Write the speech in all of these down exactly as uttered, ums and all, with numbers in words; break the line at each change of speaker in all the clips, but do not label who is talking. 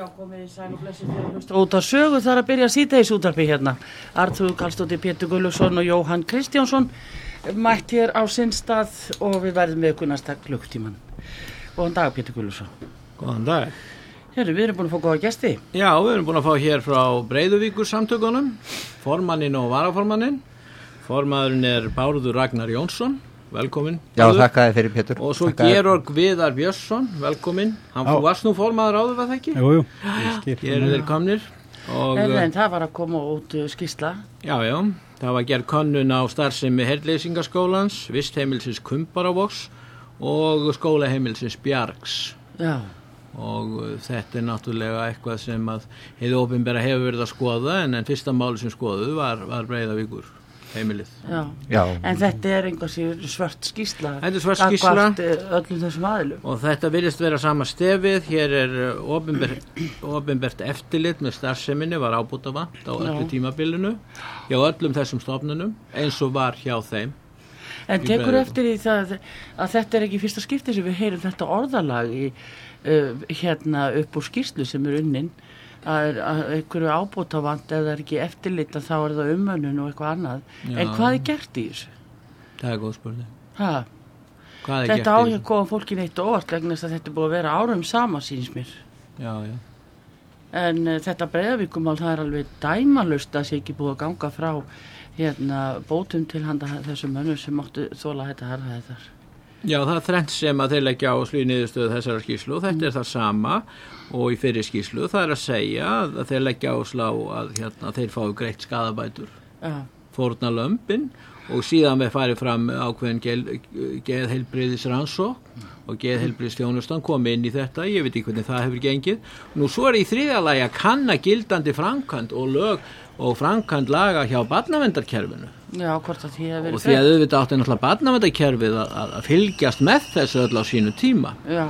Já, komið í sæl og blessi fyrir að hlusta út af sögu þar að byrja síðdeis útvarpi hérna. Arnþrúður Karlsdóttir, Pétur Guðlaugsson og Jóhann Kristjánsson mætt hér á sinn stað og við verðum með ykkur næsta klukktíman. Góðan dag, Pétur Guðlaugsson.
Góðan dag.
Herru, við erum búin að fá góða gesti.
Já, við erum búin að fá hér frá Breiðuvíkur samtökunum, formanninn og varaformanninn. Formaðurinn er Bárður Ragnar Jónsson. Velkomin.
Já, þakka þér fyrir, Pétur.
Og svo Georg Viðar Björnsson, velkomin. Hann Já. Varst nú formaður áður, var það ekki?
Jú, jú.
Hér eru þeir komnir. Og,
en, en það var að koma út uh, skýrsla.
Já, já. Það var gerð könnun á starfsemi Heyrnleysingaskólans, vistheimilsins Kumbaravogs og skólaheimilsins Bjargs.
Já.
Og uh, þetta er náttúrulega eitthvað sem að hið opinbera hefur verið að skoða, en, en fyrsta máli sem skoðuð var, var Breiðavíkur. Heimilið.
Já.
Já.
En þetta er einhvers svört skýrsla.
Þetta er svört skýrsla.
Öllum þessum aðilum.
Og þetta virðist vera sama stefið. Hér er opinbert, opinbert eftirlit með starfseminni var ábótavant á öllu Já. Tímabilinu. Hjá öllum þessum stofnunum eins og var hjá þeim.
En tekur eftir í það að þetta er ekki fyrsta skipti sem við heyrum þetta orðalag í, uh, hérna upp úr skýrslu sem er unnin. að einhverju ábótavant eða er ekki eftirlita þá er það umönnun og eitthvað annað. Já. En hvað er gert í þessu?
Það er góð spurning.
Ha?
Hvað er
þetta
gert í
áhjá koma fólkin eitt og óvart vegna þess að þetta er búið að vera árum sama síns mér.
Já, já.
En uh, þetta Breiðavíkurmál það er alveg dæmalust að sé ekki búið að ganga frá hérna bótum til handa þessum mönnum sem máttu þola þetta harða þar.
Já, það er þrennt sem að þeir leggja á slíniðurstöðu þessara skýrslu. Þetta mm. er það sama og í fyrri skýrslu. Það er að segja að þeir leggja á slá að hérna, þeir fái greitt skaðabætur. Ja. Fórna lömbin og síðan við farið fram ákveðin geðheilbrigðisrannsókn mm. og geðheilbrigðisþjónustan kom inn í þetta. Ég veit ekki hvernig það hefur gengið. Nú svo er í þriðja lagi að kanna gildandi framkvæmd og lög og framkvæmd laga hjá barnaverndarkerfinu.
Já, hvort að því að verið
og því að auðvitað átti náttúrulega barnaverndarkerfið að, að, að fylgjast með þessu öll á sínu tíma.
Já.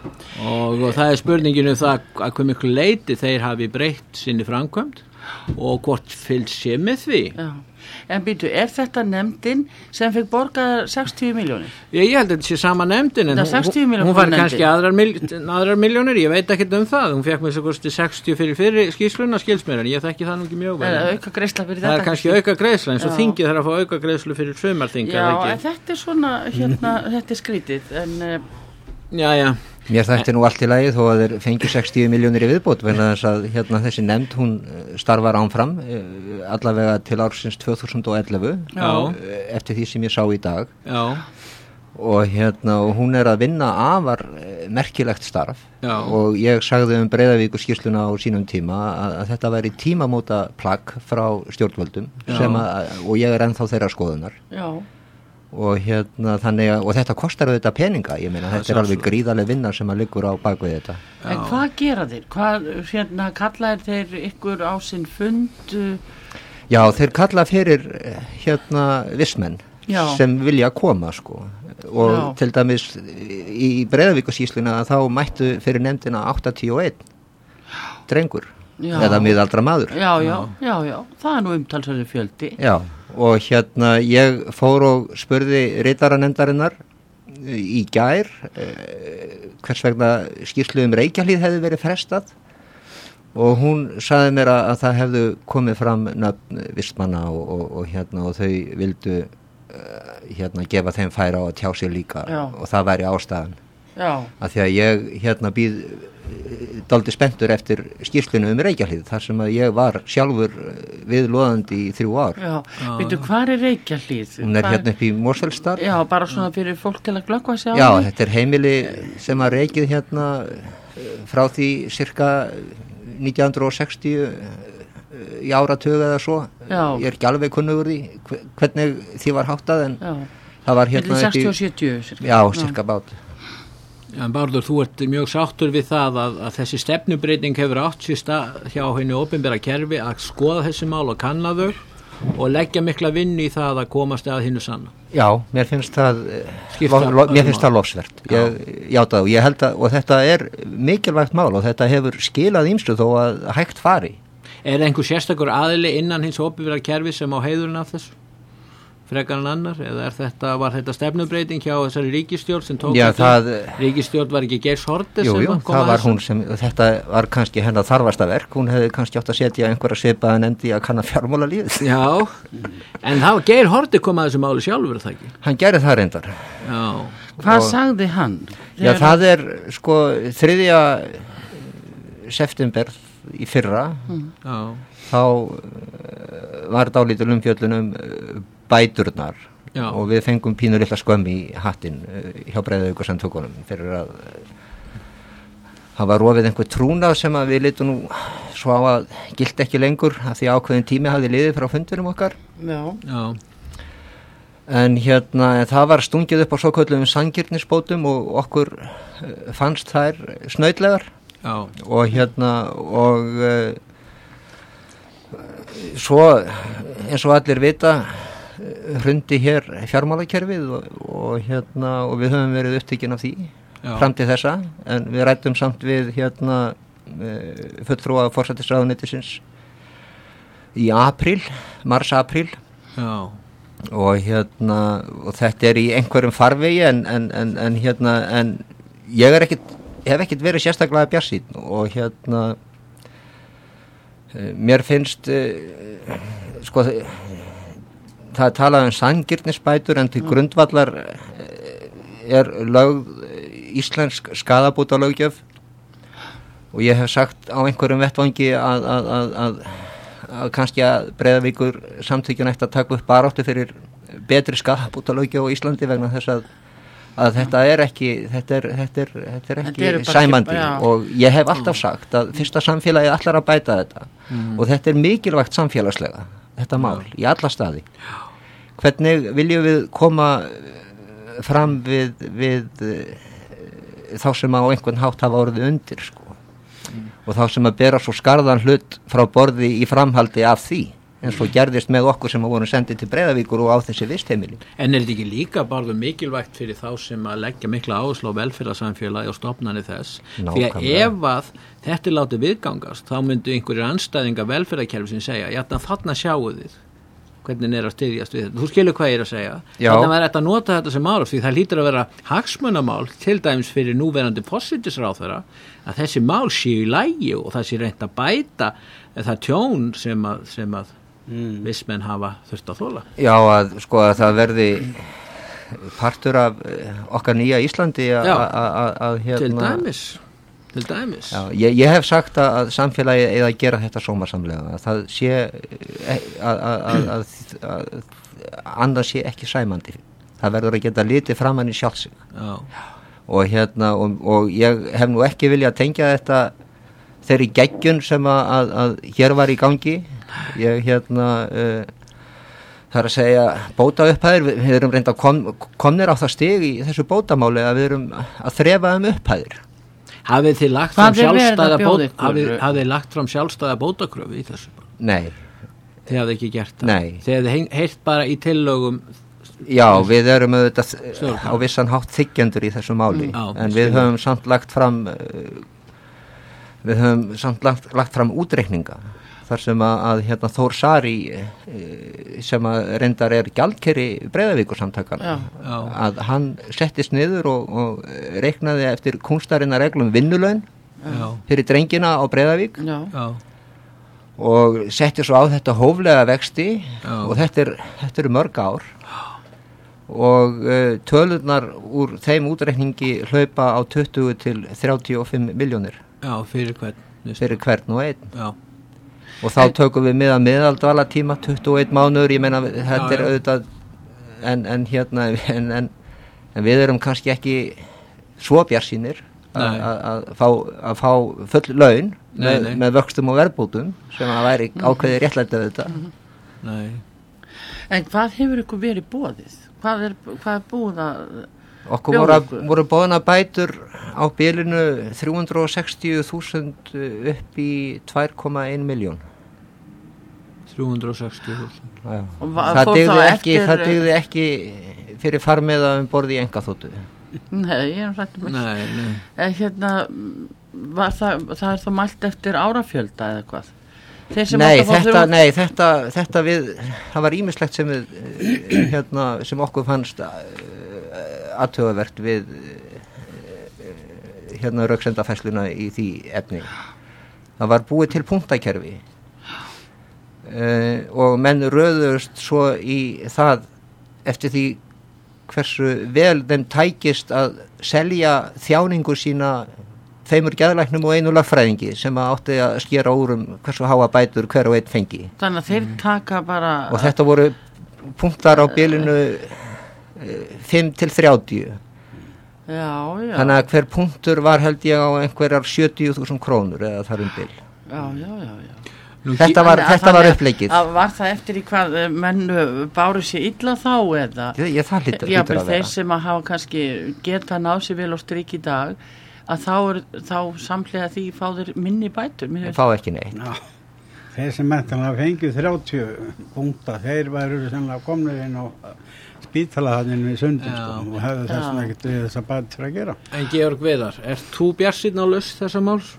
Og, og það er spurningin um það að hve miklu leyti þeir hafi breytt sinni framkvæmd og hvort fylgst sé með því.
Já. En býtu, er þetta nefndin sem fekk borgað sextíu milljónir?
Ég, ég held að þetta sé sama nefndin, en hún, hún fær kannski aðrar, mil, aðrar milljónir, ég veit ekkert um það. Hún fekk með svo kosti sextíu fyrir fyrir skýrsluna skilsmér, en ég þekki það nú ekki mjög vel.
Eða auka greiðsla fyrir þetta?
Það er kannski auka greiðsla, eins og þingið þarf að fá auka greiðslu fyrir sumarþing.
Já, en þetta er svona, hérna, þetta er skrítið, en...
Já, já.
Mér þætti nú allt í lagi þó að þeir fengi sextíu milljónir í viðbót vegna þess að hérna, þessi nefnd hún starfar ánfram allavega til ársins tvö þúsund og ellefu
Já.
Eftir því sem ég sá í dag.
Já.
Og, hérna, og hún er að vinna afar merkilegt starf.
Já.
Og ég sagði um Breiðavíkur skýrsluna á sínum tíma að, að þetta væri tímamóta plagg frá stjórnvöldum sem að, og ég er ennþá þeirra skoðunar.
Já.
Og hérna þannig að, og þetta kostar auðvitað peninga, ég meina þetta er alveg gríðarleg vinna sem að liggur á bakvið þetta.
Já. En hvað gera þeir? Hvað, hérna, kallaðir þeir ykkur á sinn fund?
Já, þeir kalla fyrir hérna vissmenn Já. Sem vilja koma sko og Já. Til dæmis í Breiðavíkursýsluna þá mættu fyrir nefndina áttatíu og einn drengur Já. Eða miðaldra maður.
Já, já, já, já, það er nú umtalsverður fjöldi.
Já, og hérna ég fór og spurði ritaranefndarinnar í gær eh, hvers vegna skýrslu um Reykjahlíð hefði verið frestað og hún sagði mér að, að það hefðu komið fram nöfn vistmanna og, og, og hérna og þau vildu uh, hérna gefa þeim færa á að tjá sig líka Já. Og það væri ástæðan. Já. Að því að ég hérna býð dálítið spenntur eftir skýrslunu um Reykjahlíð þar sem að ég var sjálfur viðloðandi í þrjú ár.
Já, veitu hvað er Reykjahlíð?
Hún er Hvar? Hérna upp í Mosfellsdal.
Já, bara svona fyrir fólk til að glöggva sig á
Já, því? Þetta er heimili sem að reykið hérna frá því cirka nítján hundruð sextíu í áratug eða svo. Já. Ég er ekki alveg kunnugur því hvernig því var háttað en Já. Það var hérna
sextíu og sjötíu cirka.
Já, cirka bát.
Já, Bárður, þú ert mjög sáttur við það að, að þessi stefnubreiting hefur átt sér stað hjá henni opinbera kerfi að skoða þessi mál og kanna þau og leggja mikla vinnu í það að komast að hinnu sanna.
Já, mér finnst það lo, lo, mér finnst það lofsvert. Ég játa og ég held að og þetta er mikilvægt mál og þetta hefur skilað ýmsu þó að hægt fari.
Er einhver sérstakur aðili innan hins opinbera kerfi sem á heiðurinn af þessu? frekar en annar, eða er þetta, var þetta stefnubreiting hjá þessari ríkisstjórn sem tók
Já, það,
ríkisstjórn var ekki Geirs Haarde
jú,
sem
jú,
kom
það
að
var
þessu?
Hún sem, þetta var kannski hennar þarfasta verk, hún hefði kannski átt að setja einhverja svipaða nefndi að kanna fjármálalífið.
Já, en það var Geir Haarde kom að þessu máli sjálfur, það ekki?
Hann gerði það reyndar.
Já.
Hvað
Og,
sagði hann?
Já, það er sko þriðja september í fyrra,
Já.
þá var dálítil umfjöllun um bæturnar. Já. Og við fengum pínur litla skömm í hattinn hjá Breiðavíkursamtökunum fyrir að það var rofið einhver trúnað sem að við litum nú svo á að gilt ekki lengur af því ákveðin tími hafði liðið frá fundunum okkar.
Já.
Já.
En hérna það var stungið upp á svoköllum sanngirnisbótum og okkur fannst þær snautlegar.
Já.
Og hérna og uh, svo eins og allir vita hrundi hér fjármálakerfið og, og hérna og við höfum verið upptekinn af því. Já. Fram til þessa, en við ræddum samt við hérna uh, fulltrúa forsætisráðuneytisins í apríl, mars-apríl.
Já.
Og hérna og þetta er í einhverjum farvegi en, en, en, en hérna en ég er ekkit, hef ekkit verið sérstaklega bjartsýnn og hérna uh, mér finnst uh, sko það er talað um sanngirnisbætur en til grundvallar er lögð íslensk skaðabótalöggjöf og ég hef sagt á einhverjum vettvangi að, að, að, að, að kannski að Breiðavíkur samtökin ætti að taka upp baráttu fyrir betri skaðabótalöggjöf á Íslandi vegna þess að, að þetta er ekki þetta er, þetta er, þetta er ekki þetta sæmandi ekki, og ég hef alltaf sagt að fyrsta samfélagið ætlar að bæta þetta mm. og þetta er mikilvægt samfélagslega þetta mál í alla staði. Hvernig viljum við koma fram við, við þá sem á einhvern hátt hafa orðið undir sko. Mm. Og þá sem að bera svo skarðan hlut frá borði í framhaldi af því eins og gerðist með okkur sem að voru sendið til Breiðavíkur og á þessi vistheimili.
En er þetta ekki líka bara mikilvægt fyrir þá sem að leggja mikla áherslu á velferðarsamfélagi og stofnanir þess? Ná, því að ef að þetta er látið viðgangast þá myndu einhverjir andstæðinga velferðarkerfisins segja, já þarna sjáu þið hvernig er að styðjast við þetta. Þú skilur hvað ég er að segja. Já. Þannig að það er að nota þetta sem mál því það hlýtur að vera hagsmunamál til dæmis fyrir núverandi forsætisráðherra að þessi mál séu í lagi og það sé reynt að bæta það tjón sem að, sem að mm. vissmenn hafa þurft að þola.
Já, að sko að það verði partur af okkar nýja Íslandi að hérna
til dæmis til dæmis.
Já, ég, ég hef sagt að, að samfélagi eða að gera þetta sómasamlega að það sé að, að, að, að annað sé ekki sæmandi. Það verður að geta litið framan í sjálfsig. Já. Og hérna og, og ég hef nú ekki viljað tengja þetta þeirri geggjun sem að, að, að hér var í gangi. Ég hérna uh, það er að segja bóta upphæðir, við, við erum reynda kom, komnir á það stig í þessu bótamáli að við erum að þrefa um upphæðir.
Hafið þið lagt fram sjálfstæða bóta, hafið, hafið lagt fram sjálfstæða bótakröfu í þessu?
Nei.
Þið hafið ekki gert það?
Nei.
Þið hafið heyrt bara í tillögum?
Já, við erum auðvitað á vissan hátt þiggjendur í þessu máli, mm. en við höfum samt lagt fram við höfum samt lagt, lagt fram útreikninga þar sem að, að hérna, Þór Sari sem að reyndar er gjaldkeri Breiðavíkursamtakana að hann settist niður og, og reiknaði eftir kúnstarinnar reglum vinnulaun Já. Fyrir drengina á Breiðavík Já. Og setti svo á þetta hóflega vexti Já. Og þetta er, þetta eru mörg ár og uh, tölurnar úr þeim útreikningi hlaupa á tuttugu til þrjátíu og fimm milljónir
Já, fyrir hvern
fyrir hvern og einn
Já.
Og þá tökum við miða miðaldvala tíma tuttugu og einn mánuður, ég meina þetta já, er auðvitað en, en hérna en, en, en við erum kannski ekki svo bjarsýnir að fá, að fá full laun nei, með, nei. með vöxtum og verðbótum sem að væri ákveði réttlætið þetta
Nei.
En hvað hefur ykkur verið boðið? Hvað er, hvað er búið að
Okkur voru, voru boðna bætur á bilinu þrjú hundruð og sextíu þúsund upp í tvö komma eina milljón
þrjú hundruð og sextíu þúsund
það dygði ekki, það dygði ekki fyrir farmiða um borði í engaþóttu
Nei, ég er rættum
Nei, nei
en hérna var það, það er þá mælt eftir árafjölda eða hvað
Nei, þetta, nei þetta, þetta við, það var ýmislegt sem við, hérna, sem okkur fannst athugavert við hérna röksemdafærsluna í því efni. Það var búið til punktakerfi uh, og menn röðust svo í það eftir því hversu vel þeim tækist að selja þjáningu sína tveimur geðlæknum og einu lagfræðingi sem að átti að skera úr um hversu háa bætur hver og einn fengi.
Þannig að þeir taka bara...
Og þetta voru punktar á bilinu fimm til þrjátíu.
Já, já.
Þannig að hver punktur var held ég á einhverjar sjötíu þúsund krónur eða þar um bil.
Já, já, já, já.
Þetta var, þetta var uppleikið.
Var það eftir í hvað menn báru sér illa þá eða?
Ég, ég það hlýtur
Já,
að vera.
þeir sem að hafa kannski geta náð sér vel og strik í dag að þá, er, þá samhliða því fá þeir minni bætur.
Fá ekki neitt.
Já, þeir sem menntanlega fengið þrjátíu punkta, þeir væru sennilega komnir inn á spítalaðinu í sundin sko, og hefðu þessum ekkert við þessa bætur að gera.
En Georg Viðar, er þú bjartsýnn á lausn þessa máls?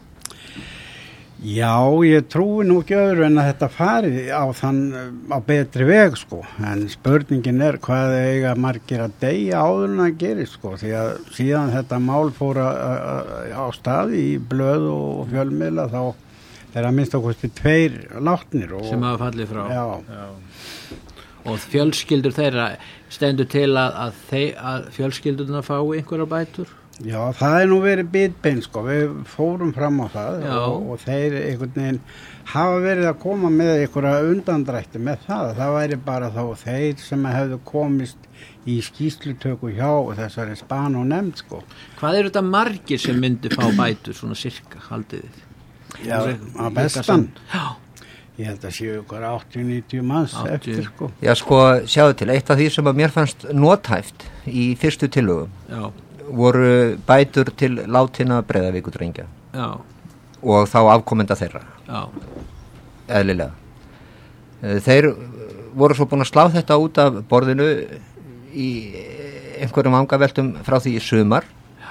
Já, ég trúi nú ekki öðru en að þetta fari á þann á betri veg sko, en spurningin er hvað eiga margir að deyja áður en að gera sko, því að síðan þetta mál fór á stað í blöð og fjölmiðla þá er að minnst okkur til tveir látnir og,
sem hafa fallið frá.
Já.
Já. Og fjölskyldur þeirra stendur til að, að, þeir, að fjölskyldurna fái einhverja bætur?
Já, það er nú verið bitbein sko, við fórum fram á það og, og þeir einhvern veginn hafa verið að koma með einhverja undandrætti með það, það væri bara þá þeir sem hefðu komist í skýrslutöku hjá þessari span og nefnd sko.
Hvað eru þetta margir sem myndi fá bætur svona cirka, haldið þið?
Já, að bestan. Já. Ég held að séu ykkur áttatíu til níutíu manns eftir sko.
Já sko, sjáðu til, eitt af því sem að mér fannst nothæft í fyrstu tillögum. Já. Voru bætur til látinna Breiðavíkurdrengja. Já. Og þá afkomenda þeirra. Já. Eðlilega. Þeir voru svo búin að slá þetta út af borðinu í einhverjum vangaveltum frá því í sumar.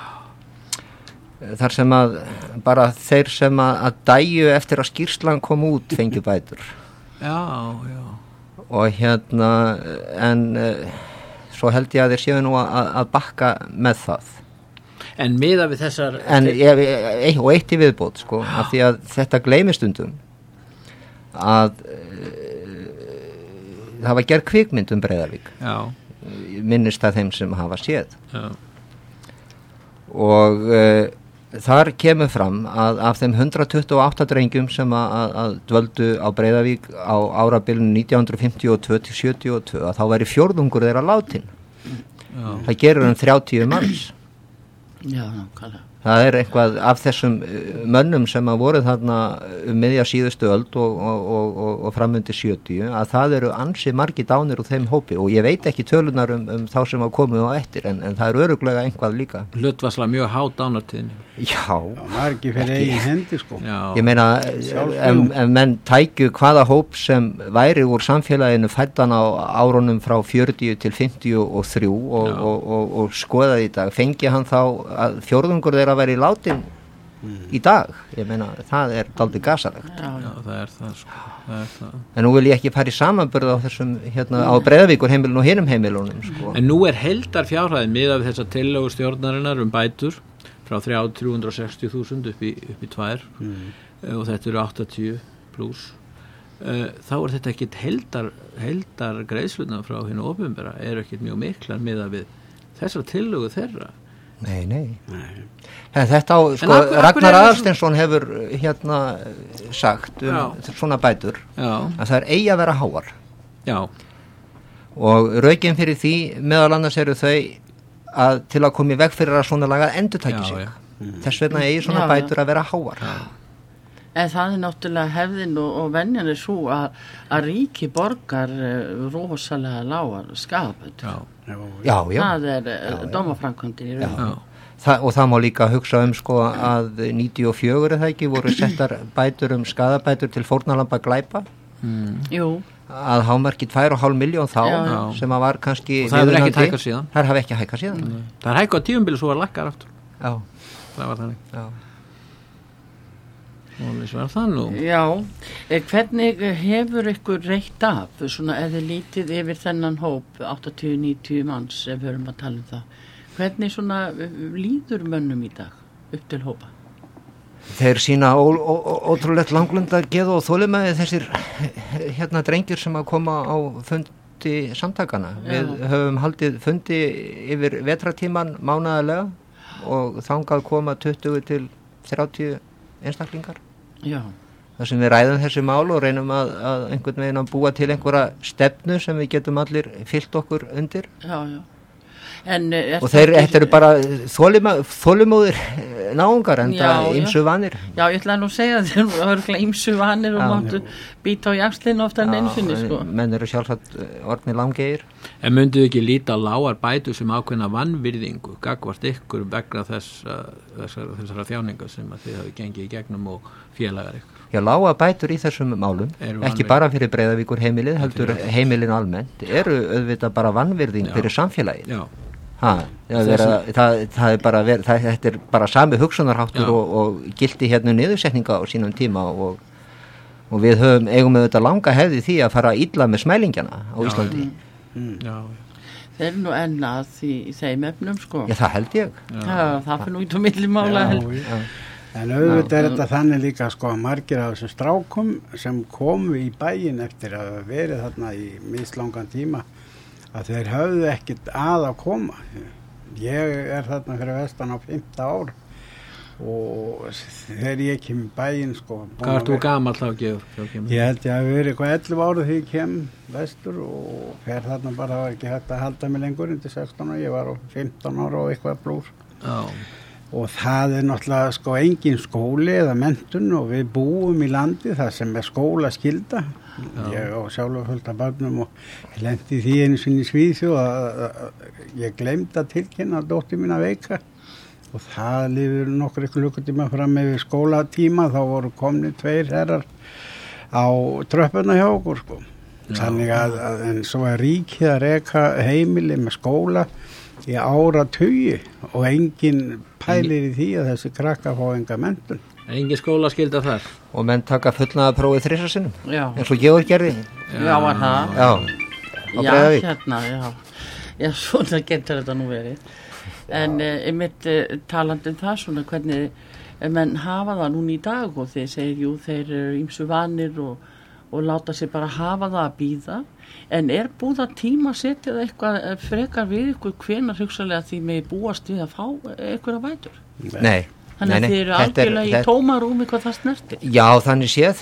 Þar sem að bara þeir sem að, að dæju eftir að skýrslan kom út fengju bætur.
Já, já.
Og hérna, en svo held ég að þeir séu nú að, að bakka með það.
En miða við þessar...
En ég, ég, og eitt í viðbót, sko, af því að þetta gleymist stundum að uh, það var gerð kvikmynd um Breiðavík. Já. Minnist að þeim sem hafa séð. Já. Og uh, þar kemur fram að af þeim hundrað tuttugu og átta drengjum sem að, að, að dvöldu á Breiðavík á árabilinu nítján hundruð fimmtíu og tvö til sjötíu og tvö að þá væri fjórðungur þeirra látin. Já. Það gerur um þrjátíu manns.
Já, nákvæmlega.
Það er eitthvað af þessum mönnum sem að voru þarna um miðja síðustu öld og, og, og, og, og framundi sjötíu að það eru ansi margi dánir úr þeim hópi og ég veit ekki tölunar um, um þá sem að komu á eftir en, en það er öruglega einhvað líka.
Hlutvarslega mjög há dánartíðinni.
Já.
Já, margi fyrir eigin hendi sko. Já.
Ég meina ef, ef menn tækju hvaða hóp sem væri úr samfélaginu fæddan á árunum frá fjörutíu til fimmtíu og þrjú og, og, og, og skoðaði í dag, fengi hann þá að fjórðungur þeirra væri látin mm. í dag, ég meina það er dálítið gasalegt.
Já, já, það er það sko, það er það.
En nú vil ég ekki fara í samanburð á þessum hérna mm. á Breiðavíkur heimilinu og hinum heimilunum sko.
En nú er heildar fjárhæðin miðað við þessa tillögu stjórnarinnar um bætur frá þrjú hundruð sextíu þúsund upp í, upp í tvær mm. og þetta eru áttatíu pluss. Þá er þetta ekkit heildar, heildar greiðsluna frá hinu opinbera er ekkit mjög miklar miðað við þessar tillögu þeirra.
Nei, nei. nei. Þetta á, sko, akkur, Ragnar Aðalsteinsson hefur hérna sagt um Já. Svona bætur Já. Að það er eigi að vera háar. Já. Og rökin fyrir því meðal annars eru þau að til að koma í veg fyrir að svona lagað endurtæki sig. Já, mm. Þess vegna eigi svona Já, bætur að vera háar. Já.
En það er náttúrulega hefðin og, og venjan er svo að, að ríki borgar uh, rosalega lágar skaðabætur.
Já. Já, já.
Það er uh, dómaframkvæmdin í raun.
Þa, og það má líka hugsa um sko að níutíu og fjögur er það ekki voru settar bætur um skaðabætur til fórnarlamba glæpa. Mm. Jú. Að hámarki tvær og hálf miljón þá já, já. Sem að var kannski
og það hefur ekki hækkað síðan
það hefur ekki hækkað síðan
mm. það er hækkað á tíumbili svo var lækkar aftur
já
það var þannig
já.
Var það nú?
Já, hvernig hefur ykkur reitt af svona eða lítið yfir þennan hóp áttatíu til níutíu manns ef við erum að tala um það, hvernig svona líður mönnum í dag upp til hópa?
Þeir sína ó, ó, ótrúlegt langlunda geð og þolinmæði þessir hérna drengir sem að koma á fundi samtakana. Já. Við höfum haldið fundi yfir vetratíman mánaðarlega og þangað koma tuttugu til þrjátíu einstaklingar. Já. Það sem við ræðum þessi mál og reynum að, að einhvern veginn að búa til einhverja stefnu sem við getum allir fyllt okkur undir.
Já, já. En, og
þeir ekki... eru bara þolimóðir náungar en það ýmsu vanir.
Já, ég ætlaði nú að segja þeir eru ýmsu vanir og máttu býta á jakslinn oftar en einsinni sko.
Menn eru sjálfsagt orðni langegir.
En mynduðu ekki líta lágar bætur sem ákveðna vannvirðingu gagvart ykkur vegna þess, þessara, þessara þjáninga sem að þið hafi gengið í gegnum og félagar ykkur?
Já, lága bætur í þessum málum, ekki bara fyrir Breiðavíkur heimilið, heldur heimilin almennt, eru auðvitað bara vannvirðing fyrir samfélagið. Já. Ha, það, vera, það, það er bara ver, það, þetta er bara sami hugsunarháttur og, og gildi hérna niðursetninga á sínum tíma og, og við höfum eigum með þetta langa hefði því að fara illa með smælingjana á Íslandi.
Mm. Mm. Þeir eru nú ennað í, í þeim efnum sko.
Já, það held ég.
Já, það fyrir nú út á millimála held.
Já. En auðvitað er þetta þannig líka sko að margir af þessum strákum sem komu í bæinn eftir að verið þarna í mislangan tíma að þeir höfðu ekkert að að koma. Ég er þarna fyrir vestan á fimmta ár og þegar ég kem í bæinn sko.
Hvað ert þú gamall þá, Georg?
Ég held ég að verið eitthvað ellefu ára þegar ég kem vestur og fer þarna bara, það var ekki hægt að halda mig lengur undir sextán ára, ég var á fimmtán ára og eitthvað blúr. Já. Og það er náttúrulega sko engin skóli eða menntun og við búum í landi það sem er skólaskylda. Já. Ég á sjálfur fullt af barnum og lendi því einu sinni í Svíþjóð að, að ég glemdi að tilkynna að dóttir mín að veika og það lifir nokkur ykkur lukkutíma fram yfir skólatíma, þá voru komni tveir herrar á tröppuna hjá okkur sko. Já. Þannig að, að en svo er ríkið að reka heimili með skóla í áratugi og engin pælir í því að þessi krakka fá enga menntun.
Engin skóla skylda þar.
Og menn taka fullnaða prófið þrisvar sinnum.
Já.
Eins og Georg gerði.
Já, var það.
Já.
Já, hérna, já. Já, svona getur þetta nú verið. En uh, einmitt uh, talandi um það svona hvernig uh, menn hafa það núna í dag og þeir segir, jú, þeir eru ýmsu vanir og, og láta sér bara hafa það að bíða. En er búið að tíma setja eitthvað frekar við ykkur hvenær hugsalega því með búast við að fá ykkur að bætur?
Nei.
Þannig að þið eru algjörlega í tómarúmi hvað það snertir?
Já, þannig séð.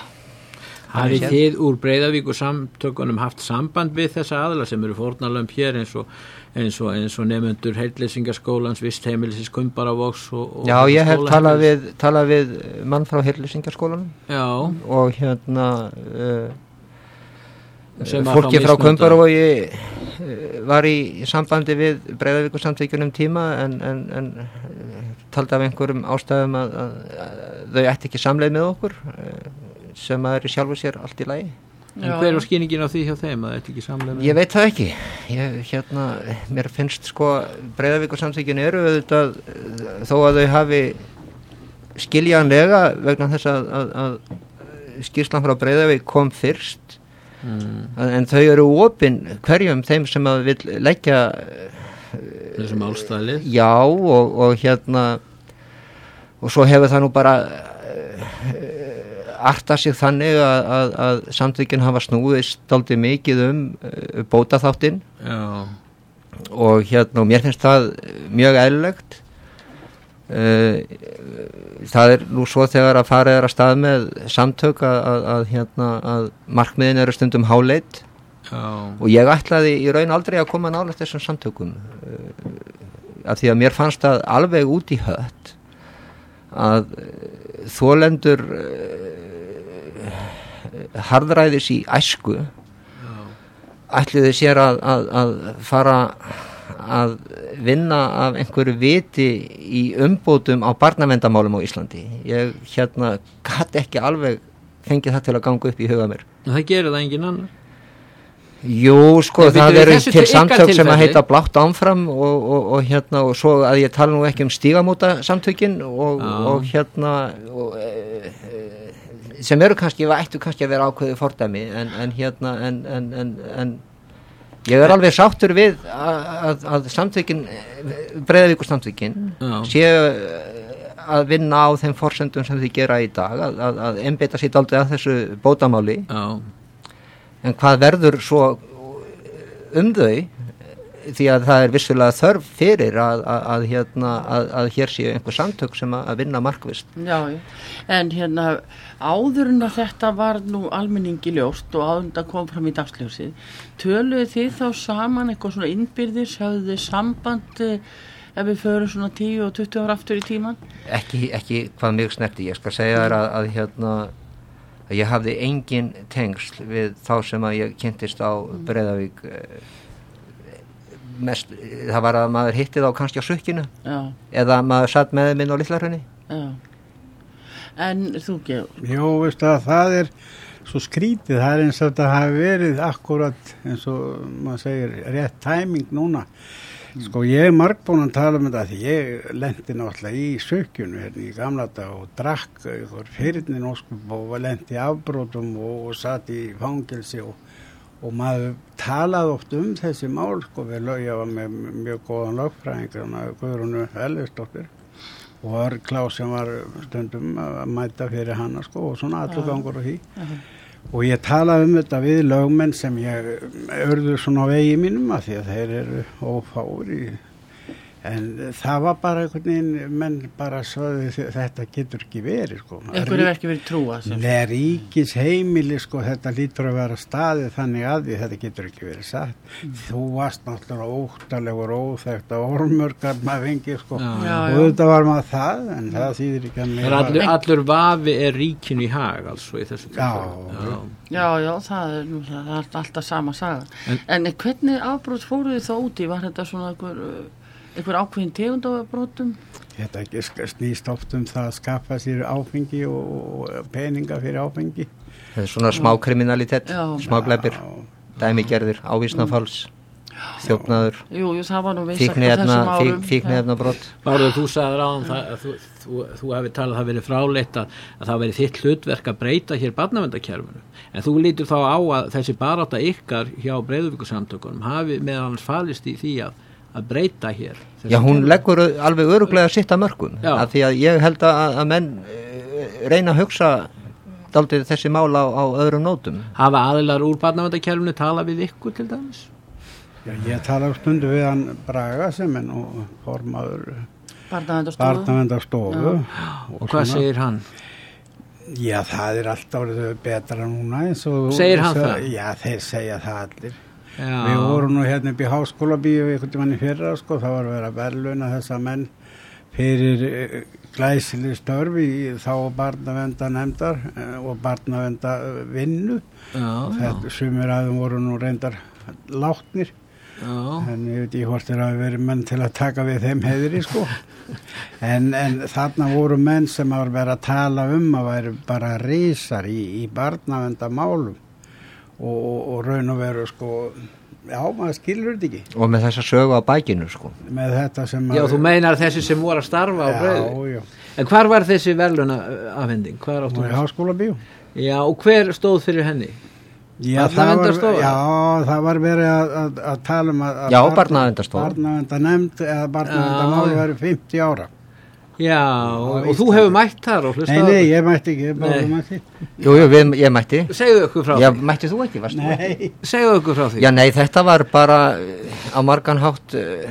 Hafið þið úr Breiðavíkur samtökunum haft samband við þessa aðla sem eru fórnarlömb hér eins og, eins og, eins og nefnendur Heillesingaskólans, Vistheimilis, Kumbaravogs og, og
Já, ég hef talað við, talað við mann frá Heillesingaskólanum.
Já.
Og hérna... Uh, fólki frá Kumbaravogi var í sambandi við Breiðavíkur samtökunum tíma en, en, en taldi af einhverjum ástæðum að, að, að þau ætti ekki samleið með okkur sem að er í sjálfu sér allt í lagi.
En hver er skýringin á því hjá þeim að það ætti ekki samleið með?
Ég veit það ekki. Ég, hérna, mér finnst sko Breiðavíkur samtökun eru auðvitað þó að þau hafi skiljanlega vegna þess að, að, að skýrslan frá Breiðavík kom fyrst. Mm. En þau eru opin hverjum þeim sem að vil leggja
þessum álstæðlið
já og, og hérna og svo hefur það nú bara uh, arta sig þannig að, að, að samtökin hafa snúðist dálítið mikið um uh, bótaþáttinn já. Og hérna og mér finnst það mjög eðlilegt. Uh, það er nú svo þegar að fara er að stað með samtök að, að, að, hérna, að markmiðin eru stundum háleit oh. og ég ætlaði í raun aldrei að koma nálægt þessum samtökum uh, af því að mér fannst það alveg út í hött að uh, þolendur uh, harðræðis í æsku oh. ætliði sér að, að, að fara að vinna af einhverju viti í umbótum á barnaverndarmálum á Íslandi. Ég hérna gat ekki alveg fengið það til að ganga upp í huga mér.
En það gerir það engin annar?
Jú, sko, Nei, það eru til samtök sem að heita Blátt áfram og, og, og hérna og svo að ég tala nú ekki um stígamóta samtökin og, og hérna og, e, sem eru kannski, ættu kannski að vera ákveðið fordæmi en, en hérna en, en, en, en ég er alveg sáttur við að, að, að samtökin Breiðavíkur samtökin mm. séu að vinna á þeim forsendum sem þið gera í dag að, að, að einbeita sér dálítið að þessu bótamáli
Já.
En hvað verður svo um þau því að það er vissulega þörf fyrir að, að, að, hérna, að, að hér séu einhver samtök sem að vinna markvist.
Já, en hérna áður en að þetta var nú almenningi ljóst og áður en það kom fram í dagsljósið, töluðu þið þá saman eitthvað svona innbyrðis, hafðu þið samband ef við förum svona tíu og tuttugu ára aftur í tíman?
Ekki, ekki hvað mjög snerti, ég skal segja þér að, að hérna að ég hafði engin tengsl við þá sem að ég kynntist á Breiðavík mest, það var að maður hitti þá kannski á sukkinu Já. Eða maður satt með þeim inn á Litla-Hrauni.
En þú Georg?
Jó, veistu að það er svo skrítið, það er eins og þetta hafi verið akkurat eins og maður segir rétt tæming núna. Mm. Sko ég er margbúin að tala um þetta því ég lendi náttúrulega í sukkinu hérna í gamla dag og drakk ykkur fyrirnin óskup og lendi í afbrotum og, og satt í fangelsi og og maður talaði oft um þessi mál sko, við lögja var með mjög góðan lögfræðing Guðrúnu Elvisdóttir og Örn Klaus sem var stundum að mæta fyrir hana sko, og svona allur gangur og því uh-huh. og ég talaði um þetta við lögmenn sem ég örðu svona á vegi mínum að því að þeir eru ófáir í en það var bara einhvern veginn menn bara svoði þetta getur ekki verið sko.
Ekkur hefur ekki verið trúa
Nei, ríkis heimili sko þetta lítur að vera staðið þannig að því þetta getur ekki verið satt mm. þú varst náttúrulega óttalegur óþekkt að ormörgar maður fengi sko já, já, og þetta var maður það en það þýðir ekki að mér
allur, allur vafi er ríkinu í hag altså í þessu
já,
já. já, já, það er, það er alltaf sama saga en, en hvernig afbrot fóruð þið þá úti? Var þetta svona einhver einhver ákveðin tegund af brotum?
Þetta ekki snýst oft um það að skaffa sér áfengi og peninga fyrir áfengi.
Það er svona smá kriminalitet, smá glæpir, dæmigerðir, ávísnafalls, þjófnaður,
jú, jú, það var nú vissagt á þessum árum.
Fíkniefna brot.
Bárður, þú sagði ráðan það að þú, þú, þú hefði talað það verið fráleitt að, að það verið þitt hlutverk að breyta hér barnaverndarkerfinu. En þú lítur þá á að þessi barátta ykkar hjá Breiðavíkursamtökunum hafi meðal annars falist í því að að breyta hér.
Já, hún kerfi. Leggur alveg örugglega sitt að mörkum af því að ég held að, að menn reyna að hugsa dálítið þessi mál á, á öðrum nótum.
Hafa aðilar úr barnaverndarkerfinu talað við ykkur til dæmis?
Já, ég tala stundu við hann Braga sem er nú formaður barnaverndarstofu.
Og, og hvað segir hann?
Já, það er alltaf betra núna eins og
segir hann það?
Já, þeir segja það allir.
Já.
Við vorum nú hérna upp í Háskólabíu einhvern tímann í fyrra sko, það var að vera verðlauna þessa menn fyrir glæsileg störf í þá barnaverndarnefndar og barnavendavinnu og þetta sumir aðeins voru nú reyndar látnir Já. En ég veit ekki hvort þeir hafi verið menn til að taka við þeim heiðri sko en, en þarna voru menn sem var verið að tala um að væri bara risar í, í barnaverndarmálum Og, og, og raun og veru sko já, maður skilur þetta ekki
og með þessa sögu á bækinu sko
með þetta sem
já, þú meinar þessi sem voru að starfa á Breiðavík en hvar var þessi verðlauna afhending? Hvar áttu
í Háskólabíu
já, og hver stóð fyrir henni?
já, það var, já það var verið að, að, að tala um að
já, barnaverndarstofa
barnavendanemnd eða barnavendamáli væri fimmtíu ára
já, og, og þú hefur mætt þar og hlustað
nei, nei, ég mætti ekki, ég bara mætti
jú, jú, við, ég mætti
segðu okkur frá
já, því mætti þú ekki, varstu
nei
segðu okkur frá því
já, nei, þetta var bara á margan hátt uh,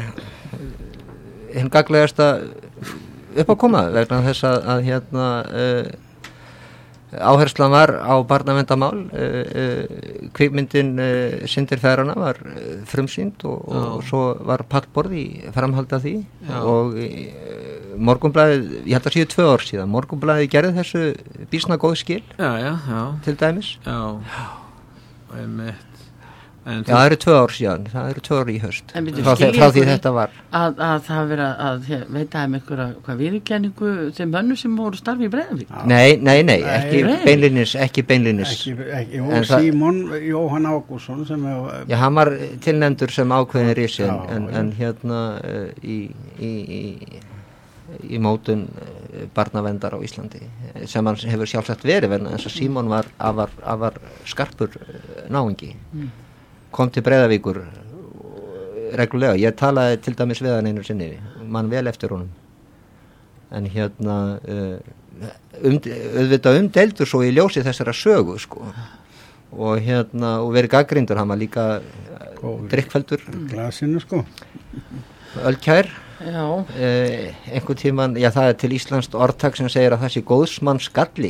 hinn gaglegasta upp að koma vegna þess að, að hérna uh, áherslan var á barnaverndarmál uh, uh, kvikmyndin uh, Syndir feðranna var uh, frumsýnd og, og svo var pallborð í framhald af því já. Og uh, Morgunblaðið, ég held að séu tvö ár síðan Morgunblaðið gerði þessu býsna góð skil
já, já, já.
til dæmis
já, einmitt En
já, það eru tvö ár síðan, það eru tvö ár í höst frá, frá því þetta var
að, að það vera að veita um einhverja hvað viðurkenningu sem mönnum sem voru starfi í Breiðavík
nei, nei, nei, ekki beinlinis ekki beinlinis
ekki, ekki, og Símon Jóhann Ágússon sem er,
já, hann var tilnefndur sem ákveðin risi en, en, en hérna uh, í, í, í í mótun barnaverndar á Íslandi sem hann hefur sjálfsagt verið vegna þess að Símon var afar, afar skarpur náungi mm. kom til Breiðavíkur reglulega, ég talaði til dæmis við hann einu sinni, mann vel eftir honum en hérna um, auðvitað umdeildur svo í ljósi þessara sögu sko og hérna og verið gagnrýndur, hann var líka drikkfældur
glasinu sko
ölkær eh, einhvern tíman, já það er til íslenskt orðtak sem segir að það sé góðsmanns galli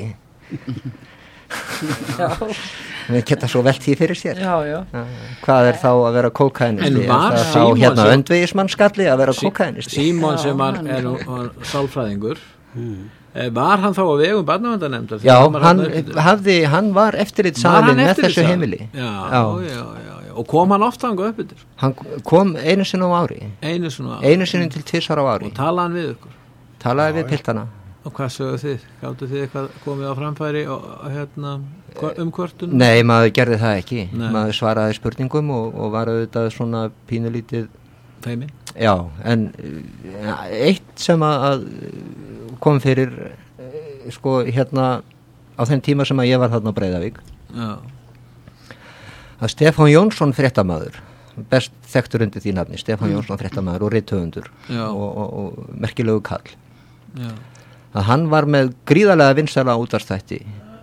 já við geta svo velt því fyrir sér
já, já.
Hvað er þá að vera kókainisti
er það
þá hérna öndvegismannsgalli að vera kókainisti
Símon sem var, er, er sálfræðingur hmm. var hann þá á vegum barnaverndarnefndar
já, hann, hafði, hann var eftirlit saðlinn með þessu heimili
já, já, já, já, já. Og kom hann ofta hann upp yfir?
Hann kom einu sinni á ári
einu sinni, á ári.
einu sinni til tvisvar á ári
og talaði hann við ykkur?
Talaði já, við piltana
og hvað sögðu þið? Gáttu þið eitthvað komið á framfæri og, hérna, um kvörtunum?
Nei, maður gerði það ekki Nei. Maður svaraði spurningum og, og var auðvitað svona pínulítið
feimin? Já,
en ja, eitt sem að kom fyrir sko hérna á þeim tíma sem að ég var þarna á Breiðavík já. Að Stefán Jónsson fréttamaður best þekktur undir því nafni Stefán mm. Jónsson fréttamaður og rithöfundur og, og, og merkilegu kall já. Að hann var með gríðarlega vinsæla útvarpsþætti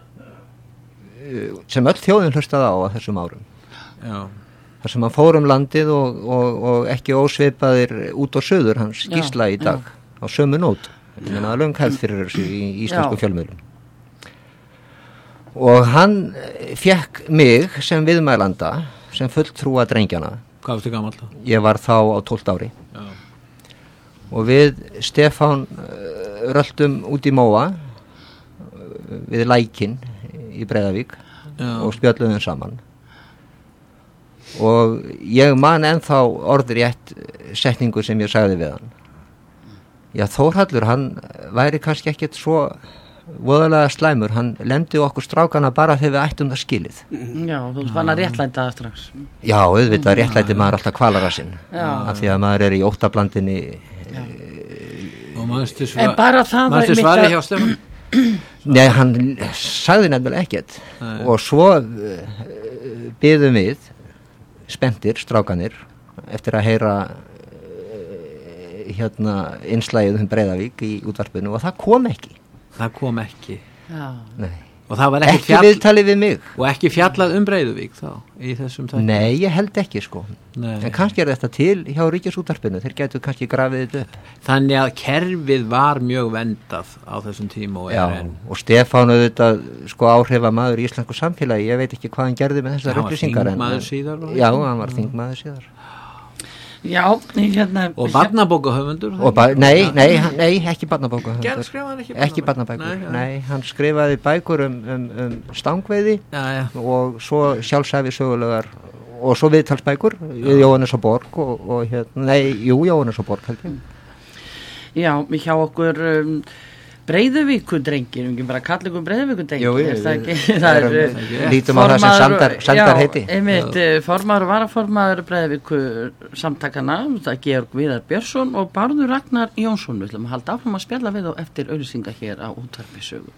sem öll þjóðin hlustaði á að þessum árum já. Þar sem hann fór um landið og, og, og ekki ósvipaðir út og söður hans skýrsla í dag já. Á sömu nót ég meina að löng hefð fyrir þessu í íslensku fjölmiðlum og hann fekk mig sem viðmælanda sem fulltrúa drengjana
hvað varstu gamall þá? Ég
var þá á tólfta ári já. Og við Stefán röltum út í Móa við lækinn í Breiðavík já. Og spjölluðum saman og ég man ennþá orðrétt setningu sem ég sagði við hann já Þórhallur hann væri kannski ekkert svo voðalega slæmur, hann lemdi okkur strákana bara þegar við ættum það skilið
já, þú fann að réttlæta það strax
já, auðvitað réttlæti maður alltaf kvalarasinn af því að maður er í óttablandinni
og maður
en bara það
maður svari hjá Stefán
nei, hann sagði nefnilega ekkert nei. Og svo uh, biðum við spenntir, strákanir eftir að heyra uh, hérna innslægið um Breiðavík í útvarpinu og það kom ekki
það kom ekki
já.
Nei.
Og það var ekki,
ekki fjall... viðtalið við mig
og ekki fjallað um Breiðavík þá í þessum tækjum
nei, ég held ekki sko nei. En kannski er þetta til hjá Ríkisútvarpinu þeir getur kannski grafið þetta upp
þannig að kerfið var mjög vendað á þessum tíma og
já, en... og Stefán auðvitað sko áhrifamaður í íslensku samfélagi ég veit ekki hvað hann gerði með þessar upplýsingar
hann var þingmaður síðar
já, hann var þingmaður síðar
já, hérna
og barnabókahöfundur
ba nei, nei, nei, ekki barnabókahöfundur
Gerð skrifaði hann ekki
ekki barnabækur nei, nei, hann skrifaði bækur um, um, um stangveiði
já, já. Og
svo sjálfsæfi sögulegar og svo viðtalsbækur við Jóhannes og Borg og, og hérna, nei, jú, Jóhannes og Borg held ég
já, hjá okkur um, Breiðavíkudrengir, ekki bara kalla ykkur Breiðavíkudrengir,
Jú,
er það ekki? Það er,
er lítum á það sem sandar, sandar heiti.
Já, einmitt, formaður og varaformaður Breiðavíkusamtakana, það er Georg Viðar Björnsson og Bárður Ragnar Jónsson, við ætlum að halda áfram að spjalla við og eftir auglýsinga hér á Útvarpi Sögu.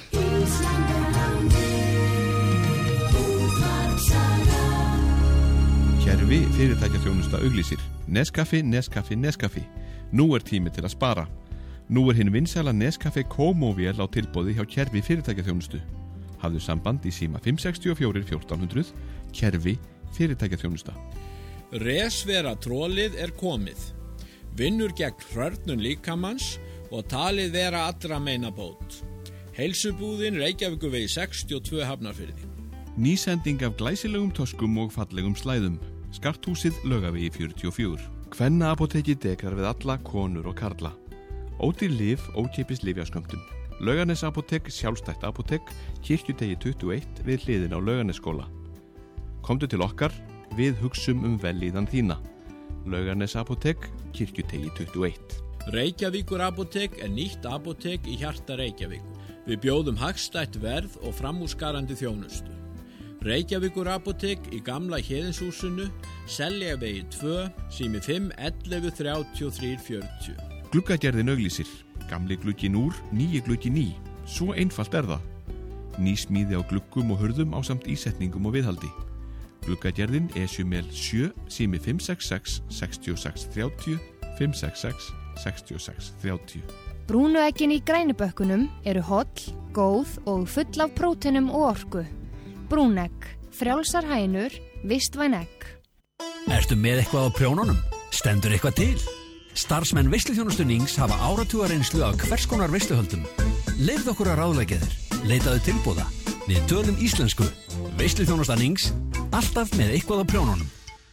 Kerfi fyrirtækjaþjónusta auglýsir. Nescafé, Nescafé, Nescafé. Nú er tími til að spara. Nú er hinn vinsæla Nescafé Komo-vél á tilboði hjá Kerfi fyrirtækjaþjónustu. Hafðu samband í síma fimm sex fjögur fjórtán hundruð, Kerfi fyrirtækjaþjónusta.
Resvera trólið er komið. Vinnur gegn hrörnun líkamanns og talið vera allra meina bót. Heilsubúðin Reykjavíkurvegi sextíu og tvö Hafnarfirði.
Nýsending af glæsilegum töskum og fallegum slæðum. Skarthúsið Laugavegi fjörutíu og fjögur. Kvenna apóteki dekrar við alla konur og karla. Ódýr lyf, ókeypis lyfjaskömmtun. Laugarnes apótek, sjálfstætt apótek, Kirkjutegi tuttugu og eitt við hliðin á Laugarnesskóla. Komdu til okkar, við hugsum um vellíðan þína. Laugarnes apótek, Kirkjutegi tuttugu og eitt.
Reykjavíkur apótek er nýtt apótek í hjarta Reykjavíkur. Við bjóðum hagstætt verð og framúrskarandi þjónustu. Reykjavíkur apótek í gamla Héðinshúsinu, Seljavegi tvö, sími fimm ellefu þrjátíu og þrjú fjörutíu.
Gluggagerðin auglýsir. Gamli glugginn úr, nýi glugginn í. Svo einfalt er það. Ný smíði á gluggum og hurðum ásamt ísetningum og viðhaldi. Gluggagerðin Esjumel sjö, sími fimm sex sex, sex sex þrjú þrjú, fimm sex sex, sex sex þrjú þrjú.
Brúnueggin í grænubökkunum eru holl, góð og full af próteinum og orku. Brúnegg, frjálsar hænur, vistvæn egg.
Ertu með eitthvað á prjónunum? Stendur eitthvað til? Starfsmenn veisluþjónustu Nings hafa áratuga reynslu af hvers konar veisluhöldum. Leyfðu okkur að ráðleggja þér. Leitaðu tilboða. Við tölum íslensku. Veisluþjónusta Nings, alltaf með eitthvað á prjónunum.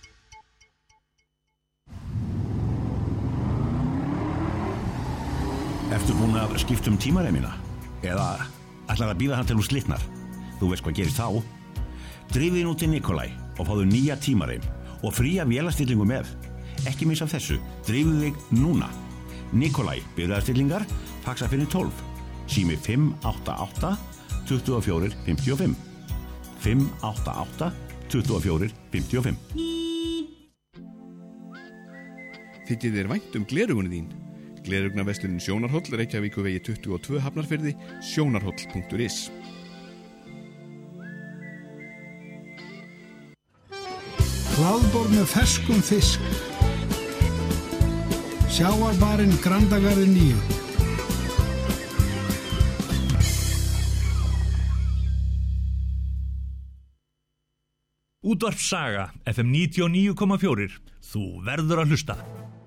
Ertu búin að skipta um tímareimina? Eða ætlar að bíða hann til hún slitnar? Þú veist hvað gerist þá? Drifið nú til Nikolai og fáðu nýja tímareim og fría vélastillingu með. Ekki missa af þessu, drifið þig núna. Nikolai, bifreiðastillingar, faxa fyrir tólf. Sími fimm átta átta, tvö fjögur fimm fimm. fimm átta átta, tvö fjögur fimm fimm.
Þykir þér vænt um gleraugun þín? Gleraugnarverslunin Sjónarhóll, Reykjavíkurvegi tuttugu og tvö, Hafnarfirði, sjónarhóll punktur is.
Hlaðborð með ferskum fisk. Sjávarbarinn Grandagarði níu.
Útvarp Saga, F M níutíu og níu komma fjögur. Þú verður að hlusta.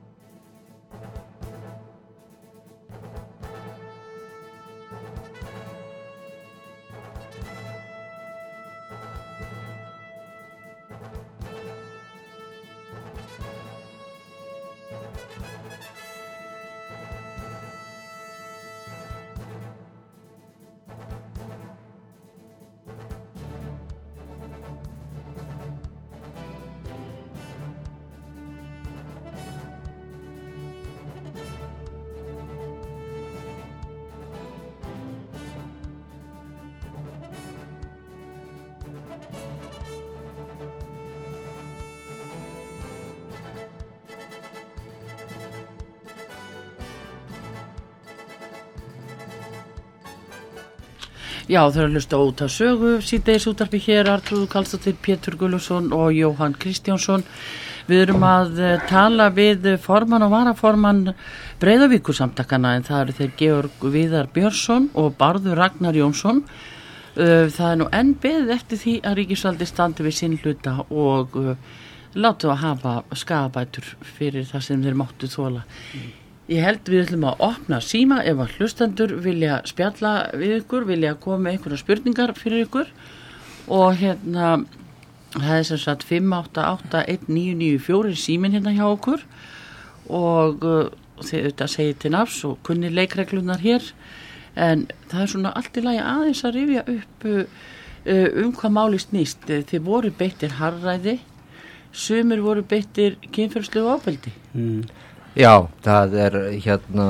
Já, þau eru að hlusta út af sögu, síðdeis útvarpi hér, Arnþrúður Karlsdóttir, Pétur Guðlaugsson og Jóhann Kristjánsson. Við erum að tala við formann og varaformann Breiðavíkursamtakana, en það eru þeir Georg Viðar Björnsson og Bárður Ragnar Jónsson. Það er nú enn beðið eftir því að ríkisvaldi standi við sinn hluta og látu að hafa skaðabætur fyrir það sem þeir máttu þola. Ég held við ætlum að opna síma ef að hlustendur vilja spjalla við ykkur, vilja koma með einhverja spurningar fyrir ykkur og hérna það er sem sagt fimm átta átta eitt níu níu fjögur síminn hérna hjá okkur og uh, þið auðvitað segið til nafs og kunni leikreglunar hér en það er svona allt í lagi aðeins að rifja upp uh, um hvað máli snýst. Þið voru beittir harðræði, sumir voru beittir kynferðislegu ofbeldi.
Mm. Já, það er hérna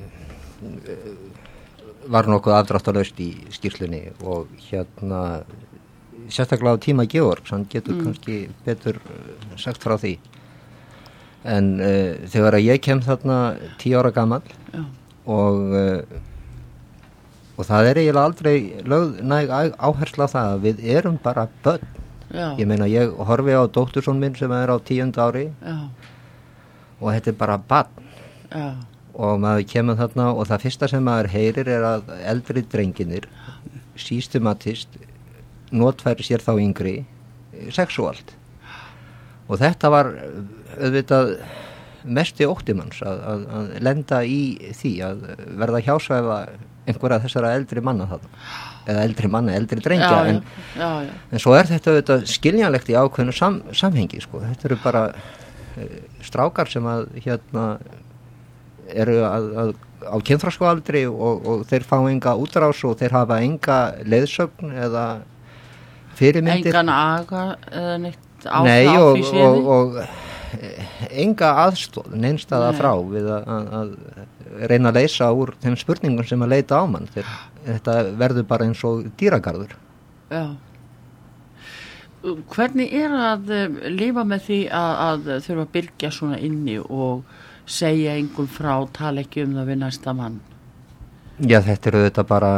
var nokkuð afdráttarlaust í skýrslunni og hérna sérstaklega á tíma Georgs, hann getur mm. kannski betur sagt frá því en uh, þegar ég kem þarna tíu ára gamall Já. og uh, og það er eiginlega aldrei lögð næg áhersla á það að við erum bara börn. Já. Ég meina ég horfi á dótturson minn sem er á tíunda ári Já. og þetta er bara barn Já. og maður kemur þarna og það fyrsta sem maður heyrir er að eldri drenginir systematist notfæri sér þá yngri sexuált og þetta var auðvitað mesti óttimanns að, að, að lenda í því að verða hjásvæfa einhverja þessara eldri manna þarna eða eldri manna, eldri drengja já, en, já, já. en svo er þetta auðvitað skiljanlegt í ákveðnu sam, samhengi sko. Þetta eru bara strákar sem að hérna eru að, að á kynþroskaaldri og, og þeir fá enga útrás og þeir hafa enga leiðsögn eða fyrirmyndir
engan aga eða neitt áfráf
Nei, og,
í séði
og, og enga aðstóð neinstaða frá við að, að, að reyna að leysa úr þeim spurningum sem að leita á mann þeir, þetta verður bara eins og dýragarður
Já hvernig er að lifa með því að, að þurfa að byrgja svona inni og segja engum frá, tala ekki um það við næsta mann?
Já, þetta eru þetta bara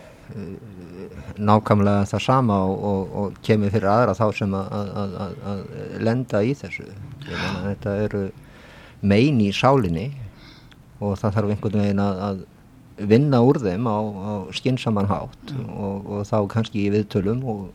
nákvæmlega það sama og, og, og kemur fyrir aðra þá sem að, að, að, að lenda í þessu. Ég meina, þetta eru mein í sálinni og það þarf einhvern veginn að, að vinna úr þeim á, á skynsaman hátt mm. og, og þá kannski í viðtölum og,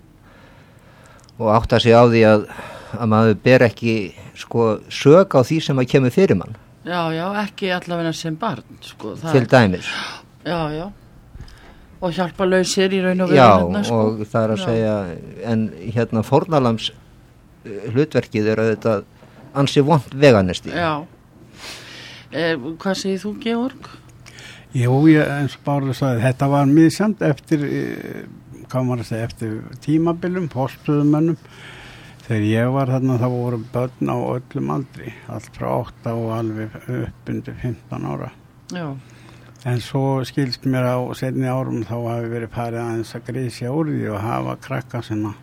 og átta sig á því að, að maður ber ekki sko sök á því sem að kemur fyrir mann.
Já, já, ekki allavega sem barn, sko. Það
Til dæmis.
Já, já. Og hjálpa lausir í raun og veru.
Já,
hérna, sko.
og það er að já. segja, en hérna fórnarlams hlutverkið er auðvitað ansi vont veganesti.
Já. Eh, hvað segir þú, Georg?
Jú, ég, eins og Bárður sagði, þetta var misjafnt eftir, hvað maður að segja, eftir tímabilum, fórstöðumönnum. Þegar ég var þarna, það voru börn á öllum aldri, allt frá átta og alveg upp undir fimmtán ára.
Já.
En svo skilst mér á seinni árum þá hafi verið farið aðeins að grísja úr því og hafa krakka sem á,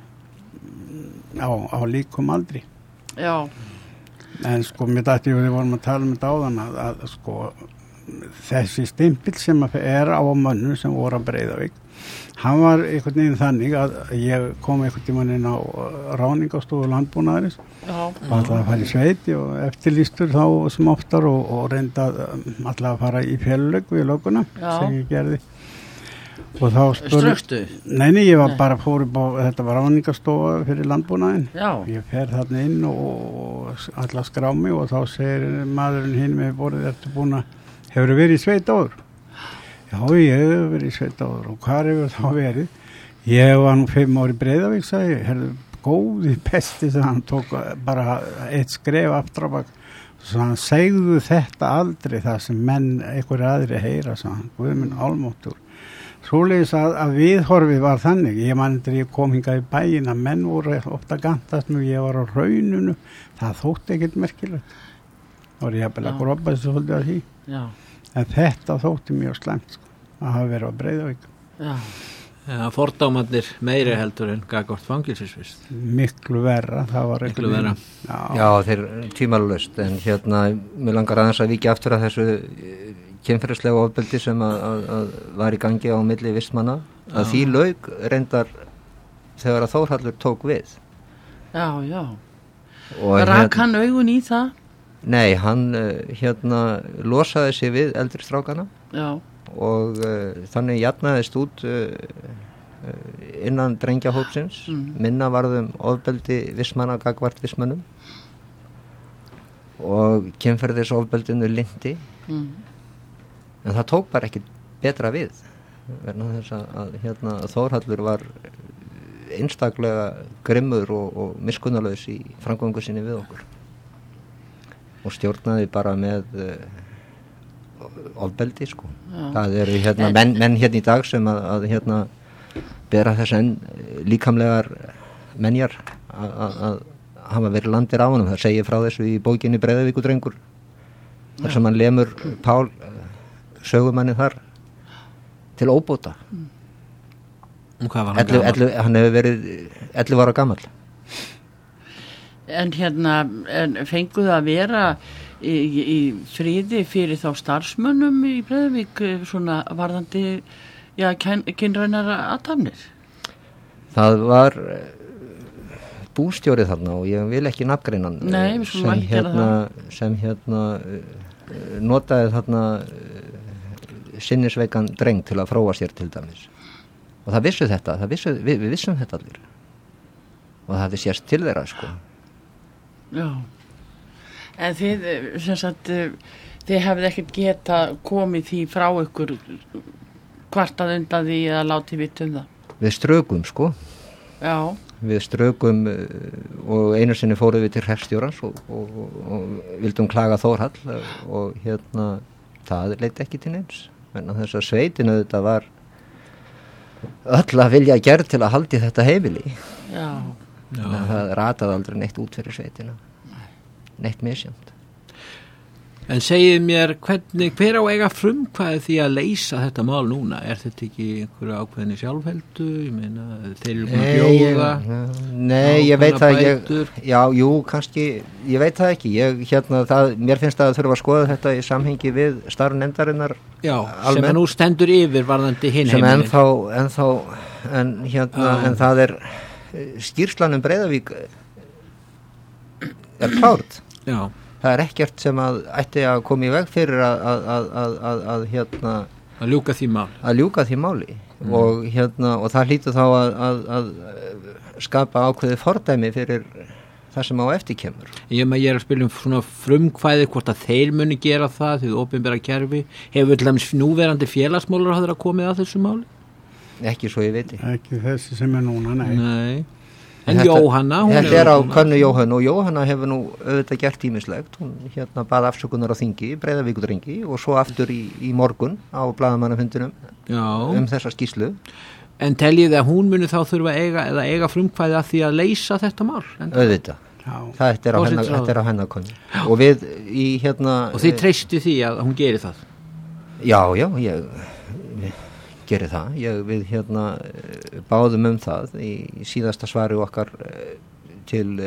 á líkum aldri.
Já.
En sko, mér dætti við vorum að tala um þetta áðan að, að sko, þessi stimpil sem er á mönnum sem voru að Breiðavík, hann var einhvern veginn þannig að ég kom einhvern tímann inn á ráningastofu landbúnaðarins og alltaf að fara í sveiti og eftirlýstur þá sem oftar og, og reynda alltaf að fara í fjölug við löguna Já. sem ég gerði og þá spurði
Strökstu?
Nei, nei, ég var nei. bara fór upp á þetta var ráningastofa fyrir landbúnaðin
Já. Ég
fer þarna inn og alltaf skrá mig og þá segir maðurinn hinn með borðið ertu búin að hefur verið í sveit áður? Já, ég hef verið í sveit áður og hvað hefur þá verið? Ég var nú fimm ári í Breiðavík, sagði ég, herðu, góði besti sem hann tók bara eitt skref aftur á bak. Svo hann segðu þetta aldrei það sem menn, einhverju aðri heyra, sagði hann, Guðmund álmáttur. Svoleiðis að, að viðhorfið var þannig, ég man þegar ég kom hingað í bæinn að menn voru ofta gantast nú, ég var á rauninu, það þótti ekkert merkilegt. Það var ég að grópa þessu svolítið að því.
Já.
En þetta þótti mjög slæmt sko, að hafa verið á Breiðavík.
Já.
Já, fordómarnir meiri heldur en gagvart fangelsisvist.
Miklu verra, það var
Miklu verra.
Já. Já, þeir tímalust, en hérna, mér langar aðeins að víkja aftur að þessu kynferðislega ofbeldi sem að, að, að var í gangi á milli vistmanna, að já. Því lauk reyndar þegar að Þórhallur tók við.
Já, já.
Rak
hann augun í það?
Nei, hann hérna losaði sig við eldri strákana
Já.
og uh, þannig jafnaðist út uh, innan drengjahópsins, mm. minna varðum ofbeldi vistmanna gagvart vistmönnum og kynferðis ofbeldinu lindi mm. en það tók bara ekki betra við verðan þess að, að hérna, Þórhallur var einstaklega grimmur og, og miskunnarlaus í framgöngu sinni við okkur og stjórnaði bara með uh, ofbeldi sko. Já. Það eru hérna menn, menn hérna í dag sem að, að hérna bera þess enn líkamlegar menjar að, að, að hafa verið landir á honum. Það segir frá þessu í bókinni Breiðavíkudrengur þar sem hann lemur Pál sögumanni þar til óbóta.
Og hvað var hann
ellu, ellu, hann hefur verið ellefu ára gamall.
En hérna, en fenguð að vera í, í friði fyrir þá starfsmönnum í Breiðavík svona varðandi, já, kynrænar athafnir?
Það var bústjórið þarna og ég vil ekki nafngreina hann.
Nei, við skulum ekki gera það.
Sem hérna notaði þarna sinnisveikan dreng til að fróa sér til dæmis. Og það vissu þetta, það vissu, við, við vissum þetta allir. Og það hafði sérst til þeirra, sko.
Já, en þið, sem sagt, þið hefði ekkert geta komið því frá ykkur kvartað undan því að láti vitt um það?
Við strökum, sko.
Já.
Við strökum og einu sinni fóruð við til hreppstjórans og, og, og, og vildum klaga Þórhall og hérna, það leit ekki til neins. En þess að sveitinu þetta var öll að vilja gerð til að haldi þetta heimili.
Já.
Já. Það rataði aldrei neitt út fyrir sveitina neitt misjönd.
En segið mér, hvernig, hver á eiga frumkvæði því að leysa þetta mál núna? Er þetta ekki einhverju ákveðinni sjálfheldu? Ég meina, þeir eru búin að bjóða?
Nei, ég veit það ekki. Já, jú, kannski, ég veit það ekki. Ég, hérna, það, mér finnst að þurfa að skoða þetta í samhengi við starf nefndarinnar.
Já, almennt, sem að nú stendur yfir varðandi hinn
heimilin. Sem ennþá, ennþá, en hérna, ah. en það er, skýrslan um Breiðavík er klárt. Já. Það er ekkert sem að ætti að koma í veg fyrir að, að, að, að, að, að hérna
að ljúka því máli,
að ljúka því máli. Mm. og hérna og það hlýtur þá að, að, að skapa ákveðið fordæmi fyrir það sem á eftir kemur.
Ég maður ég er að spila um svona frumkvæði hvort að þeir muni gera það því opinbera kerfi. Hefur til dæmis núverandi félagsmálar hafður að komið að þessu máli?
Ekki svo ég veit
ekki þessi sem er núna, nei,
nei. En þetta, Jóhanna, hún
þetta er á könnu Jóhannu og Jóhanna hefur nú auðvitað gert ýmislegt. Hún hérna bað afsökunar á þingi, Breiðavíkudrengi og svo aftur í, í morgun á blaðamannafundinum um þessa skýrslu.
En teljið að hún muni þá þurfa eiga eða eiga frumkvæði að því að leysa þetta mál?
Auðvitað. Það er á hennar, þetta er á hennar könnu. Og við í hérna...
Og þið treystu því að hún geri það?
Já, já, ég... gerir það, ég við hérna báðum um það í síðasta svari okkar til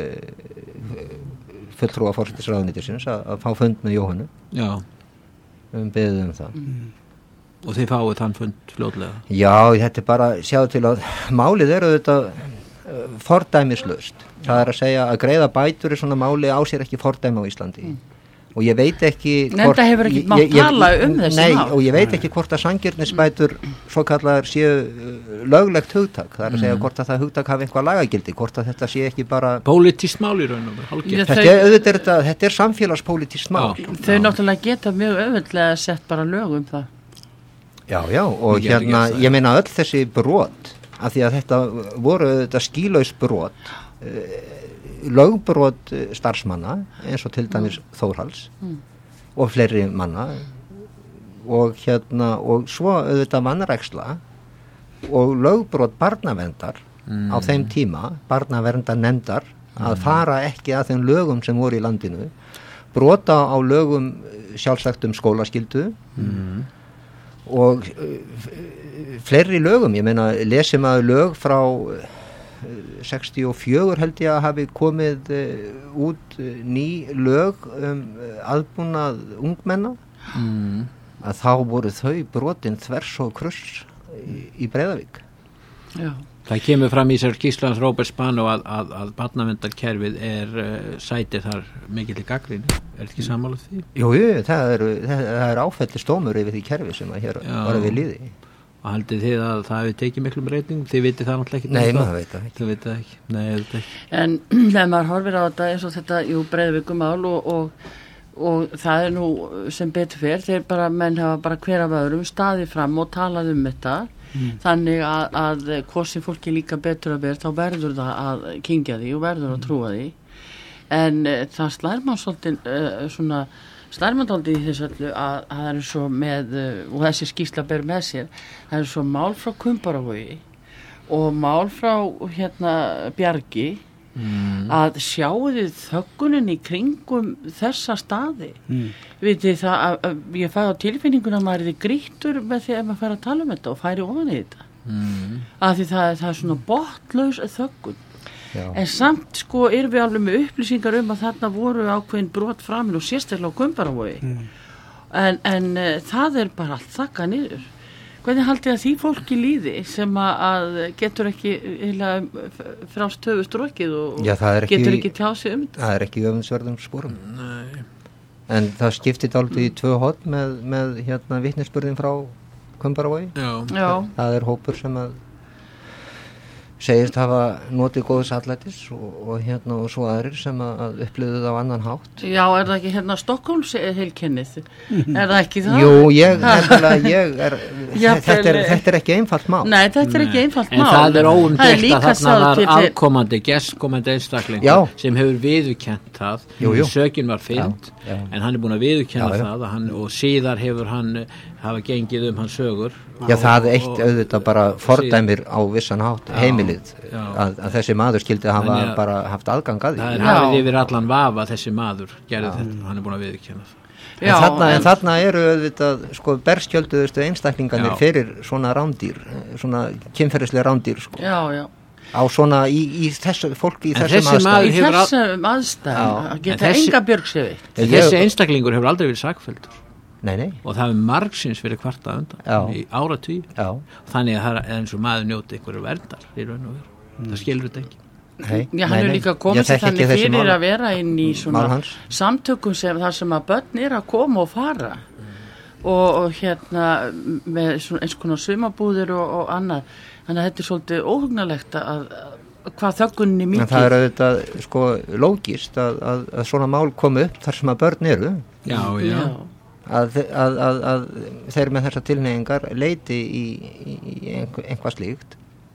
fulltrúa forsætisráðuneytisins að, að fá fund með Jóhannu.
Já.
Um beðið um það.
Mm. Og þið fáið þann fund fljótlega?
Já, þetta er bara sjáðu til að málið eru þetta fordæmislaust. Það er að segja að greiða bætur í svona máli á sér ekki fordæmi á Íslandi. Mm. Og ég veit ekki
hvort, Nefnda hefur ekki mátt tala um þessi
nei,
mál.
Og ég veit ekki hvort að sanngirnisbætur svo kallar séu löglegt hugtak. Það er að segja hvort að það hugtak hafi eitthvað lagagildi, hvort að þetta sé ekki bara...
Pólitískt mál í raun og veru.
Þetta er auðvitað, þetta, þetta er samfélagspólitískt mál.
Já. Þau já. Náttúrulega geta mjög auðvitað sett bara lög um það.
Já, já, og ég hérna, ég meina öll þessi brot, af því að þetta voru þetta skýlaus brot, lögbrot starfsmanna eins og til dæmis mm. Þórhals mm. og fleiri manna og hérna og svo auðvitað vanræksla og lögbrot barnaverndar mm. á þeim tíma, barnaverndarnefndar mm. að fara ekki að þeim lögum sem voru í landinu, brota á lögum sjálfsagt um skólaskyldu mm. og uh, fleiri lögum, ég meina lesum að lög frá sextíu og fjögur held ég að hafi komið uh, út uh, ný lög um uh, aðbúnað ungmenna mm. að þá voru þau brotin þvers og kruss í, í Breiðavík.
Já. Það kemur fram í sér skýrslans Róbert Spano að, að, að barnaverndarkerfið er uh, sætið þar mikill í gagnrýni. Er þetta ekki sammála því?
Jú, jú, það er, það, það er áfellisdómur yfir því kerfi sem að hér var við líði.
Og haldið þið að það hefur tekið miklum breytingum? Þið vitið það náttúrulega ekki?
Nei, maður veit það ekki.
Þið vitið það ekki. Nei, ég veit það ekki.
En þegar maður horfir á þetta eins og þetta, jú, Breiðavíkurmál og, og, og það er nú sem betur fer, þeir bara, menn hafa bara hver af öðrum staðið fram og talað um þetta, mm. þannig að, að hvort sem fólki líka betur að vera, þá verður það að kyngja því og verður að trúa því. En uh, það slær mann svolítið uh, svona, slærmandaldi í þessu öllu að, að það er svo með, og þessi skýrsla ber með sér, það er svo mál frá Kumbaravogi og mál frá hérna Bjargi mm. að sjáu þið þöggunin í kringum þessa staði. Mm. Vitið það að, að ég fæði á tilfinninguna að maður er þið grýttur með því að maður fær að tala um þetta og færi ofan í þetta. Mm. Að því það, það er svona botlaus þöggun. Já. En samt sko erum við alveg með upplýsingar um að þarna voru ákveðin brot framin og sérstaklega á Kumbaravogi mm. en, en uh, það er bara allt þakka niður. Hvernig haldið að því fólki líði sem að, að getur ekki frá stöðu strókið og
Já, ekki,
getur ekki tjási um þetta?
Það er ekki öfundsverðum spórum. Nei. En það skiptir dálítið í tvö hot með, með hérna vitnisburðin frá Kumbaravogi.
Já. Já.
Það er hópur sem að segist hafa notið góðs atlætis og, og hérna og svo aðrir sem að upplifðu það á annan hátt.
Já, er það ekki hérna Stokkólms heilkennið? Er það ekki það?
Jú, ég, nefnilega, ég er, Já, þetta, er þetta er ekki einfalt mál.
Nei, þetta er ekki einfalt
en
mál.
En það er óumdeilt að þarna var afkomandi, gestkomandi einstakling sem hefur viðurkennt það. Jú, jú. Sökin var fyrnd, en hann er búin að viðurkenna já, það hann, og síðar hefur hann hafa gengið um hans sögur.
Já, það eitt og, auðvitað bara fordæmir á vissan hátt heimilið að, að þessi maður skildi hafa að, bara haft aðgang að því.
Það er hafið yfir allan vafa þessi maður gerði þetta, hann er búin að viðurkenna það.
En, já, þarna, en, en þarna eru auðvitað sko berskjölduðustu einstaklingarnir já. Fyrir svona rándýr, svona kynferðislega rándýr sko.
Já, já.
Á svona í, í þessu fólki í þessum aðstæðum
í þessum aðstæðum að geta enga björgsefið.
Þessi einstaklingur hefur aldrei verið sakfelldur.
Nei, nei.
Og það hefur margsins verið kvartað undan já. Í áratugir. Þannig að það er eins og maður njóti einhverju verndar í raun og veru. Mm. Það skilur þetta ekki.
Nei,
Já, hann er líka komið sér þannig fyrir mála. Að vera inn í svona samtökum sem það sem að börn er að koma og fara og, og hérna með svona eins konar sumabúðir og, og annað. Þannig að þetta er svolítið óhugnalegt að, að hvað þöggunni mikið.
En það er auðvitað sko lógist að, að, að svona mál komi upp þar sem að börn eru.
Já, já.
Að, að, að, að þeir með þessar tilneyingar leiti í, í, í einhvað slíkt.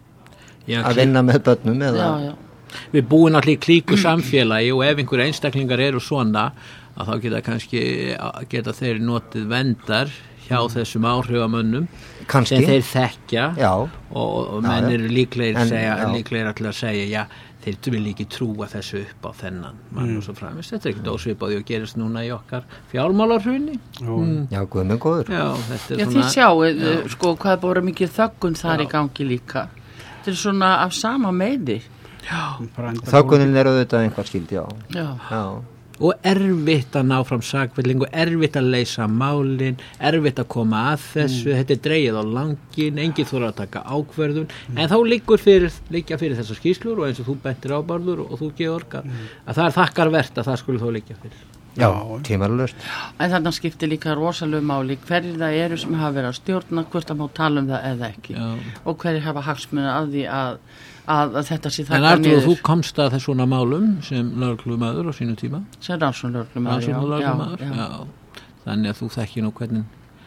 Já, að vinna með börnum eða...
Já, já.
Við búum allir í klíku samfélagi og ef einhver einstaklingar eru svona að þá geta kannski geta þeir notið verndar hjá þessum áhrifamönnum
kannski.
Sem þeir þekkja
já.
Og, og menn eru líklegir líklegir til að segja já, þeir vil ekki trúa þessu upp á þennan mann mm. og svo framist. Þetta er ekkert ósvipað og gerist núna í okkar fjármálarhruni.
Mm. Já, guð minn góður.
Já, þetta er
já,
svona.
Þið sjáu, sko, hvað er bara mikið þöggun þar já. Í gangi líka. Þetta er svona af sama meði.
Já.
Þöggunin er auðvitað einhvað skild, já.
Já.
Já.
Og erfitt að ná fram sakfellingu, erfitt að leysa málin, erfitt að koma að þessu, mm. þetta er dreigið á langin, enginn þurfa að taka ákvörðun, mm. en þá liggur fyrir, liggja fyrir þessar skýrslur og eins og þú bentir á Bárður og, og þú Georg, mm. að það er þakkarvert að það skulle þó liggja fyrir.
Já, tímalust.
En þannig skiptir líka rosalega máli hverjir það eru sem hafa verið að stjórna, hvort að má tala um það eða ekki. Já. Og hverjir hafa hagsmuna að því að, að, að þetta sé þakka niður.
En Artur, þú komst að þessuna málum sem lögreglumaður á sínu tíma?
Sem rannsóknarlögreglumaður, já,
já, já. já. Þannig að þú þekki nú hvernig...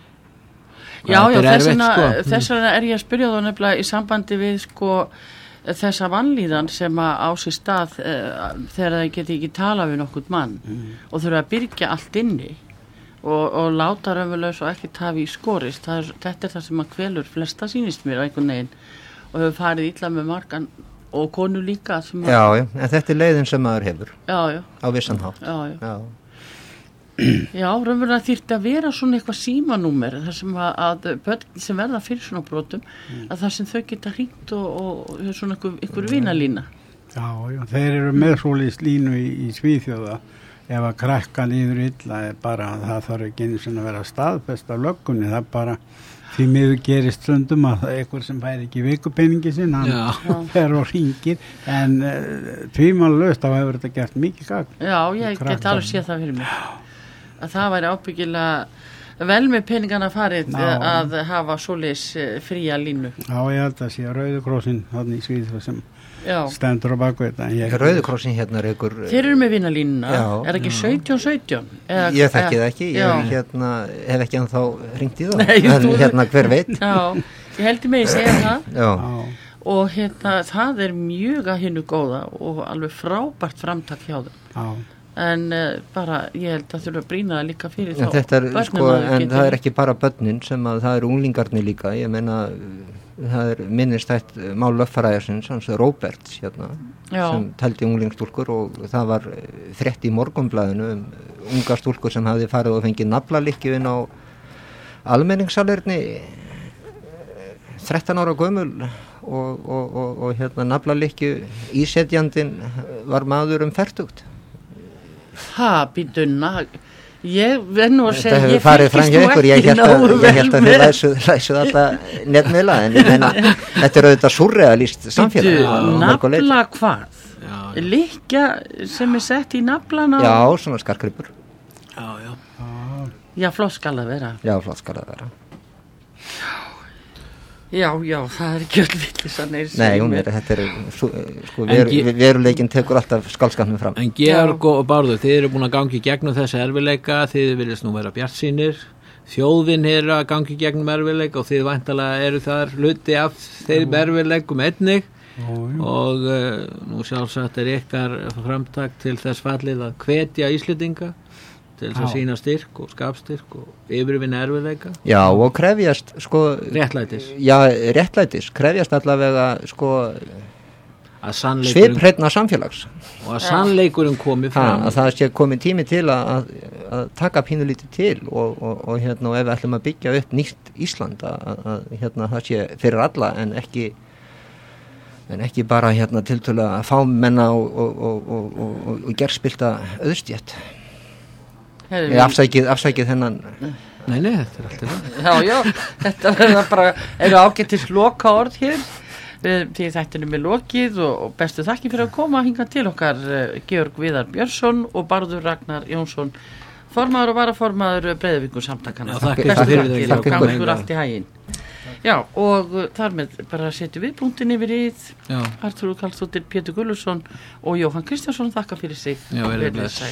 Já, já, þessuna, sko. Þessuna er ég að spyrja þá nefnilega í sambandi við sko... þessa vanlíðan sem að á sér stað uh, þegar það geti ekki tala við nokkurt mann mm. og þurfa að byrgja allt inni og, og láta raunverulegs og ekki tafi í skorist. Það er, þetta er það sem að kvelur flesta sýnist mér á einhvern veginn og hefur farið illa með margan og konu líka sem að...
Já, já, en þetta er leiðin sem maður hefur
já, já.
Á vissan hátt.
Já, já. já. Já, raunverulega þyrfti að vera svona eitthvað símanúmer þar sem að, að börn sem verða fyrir svona brotum mm. að það sem þau geta hringt og, og svona einhver, einhver vinalína.
Já, já, þeir eru með svoleiðis línu í, í Svíþjóða ef að krakka niður illa er bara að það þarf ekki einu sinni að vera staðfest af löggunni, það er bara því miður gerist stundum að einhver sem fær ekki vikupeningi sinn, hann fer og hringir en uh, tvímælalaust þá hefur þetta gert mikið gagn.
Já, ég get alveg séð það fyrir mig. Að það væri ábyggilega vel með peningana farið Ná. Að hafa svoleiðis fría línu.
Já, ég held að sé að Rauði krossinn þarna í Svíþjóð sem Já. Stendur á baku þetta.
Rauði krossinn hérna er ykkur...
Þeir eru með vinalínuna, er ekki sautján sautján? Eða,
ég þekki það ekki, ég hérna, hef ekki ennþá hringt í það, Nei, en þú... hérna hver veit.
Já, ég heldur mig að segja það.
Já.
Og hérna það er mjög að hinnu góða og alveg frábært framtak hjá þeim.
Já.
En uh, bara ég held að þurfa að brýna það líka fyrir þá
er, sko, en það er ekki bara börnin sem að það eru unglingarnir líka ég meina það er minnistætt mál lögfræðarsins hans Róberts hérna Já. Sem teldi unglingstúlkur og það var frétt í Morgunblaðinu um unga stúlkur sem hafði farið og fengið naflalikju inn á almenningssalerni þrettán ára gömul og, og, og, og hérna naflalikju ísetjandinn var maður um fertugt.
Ha, býtunna, ég verð nú að segja,
ég fylgist nú ekki nógu vel með. Ég held að þið læsu, læsu þetta netmiðla, en ég meina, þetta er auðvitað surrealist samfélag.
Nafla hvað? Likja sem er sett í naflana?
Já, svona skarkripur.
Já, já.
Já, flott skal það vera.
Já, flott skal það vera.
Já, já, það er ekki öll villisann
Nei, hún er, þetta er sko, ver, veruleikin tekur alltaf skálskapnum fram.
En Georg og Bárður, þið eru búin að gangi gegnum þessi erfileika, þið viljast nú vera bjartsýnir, þjóðin er að gangi gegnum erfileika og þið væntalega eru þar hluti af þeim erfileikum einnig Ó, og uh, nú sjálfsagt er ykkar framtak til þess fallið að hvetja Íslendinga til þess að sína styrk og skapstyrk og yfirvinna erfiðleika.
Já, og krefjast sko
réttlætis.
Já, réttlætis, krefjast allavega sko
að
sviphreinna samfélags
og að sannleikurinn komi fram,
ha, að það sé komið tími til að, að taka pínulítið til og, og, og hérna og ef við ætlum að byggja upp nýtt Ísland að, að hérna það sé fyrir alla en ekki en ekki bara hérna tiltölulega fámenna og, og, og, og, og, og gerspilta auðstjætt eða afsækið, afsækið þennan
Nei, nei, þetta er alltaf
Já, já, þetta er bara eru ágættis loka orð hér því þættinum er lokið og bestu þakki fyrir að koma hinga til okkar Georg Viðar Björnsson og Bárður Ragnar Jónsson formaður og varaformaður Breiðavíkur samtakana.
Bestu þakki
og gangur allt í haginn. Já, og þar með bara setjum við punktin yfir í Artur Karlsdóttir, Pétur Gulluðsson og Jóhann Kristjánsson þakka fyrir sig.
Já, verið sæl.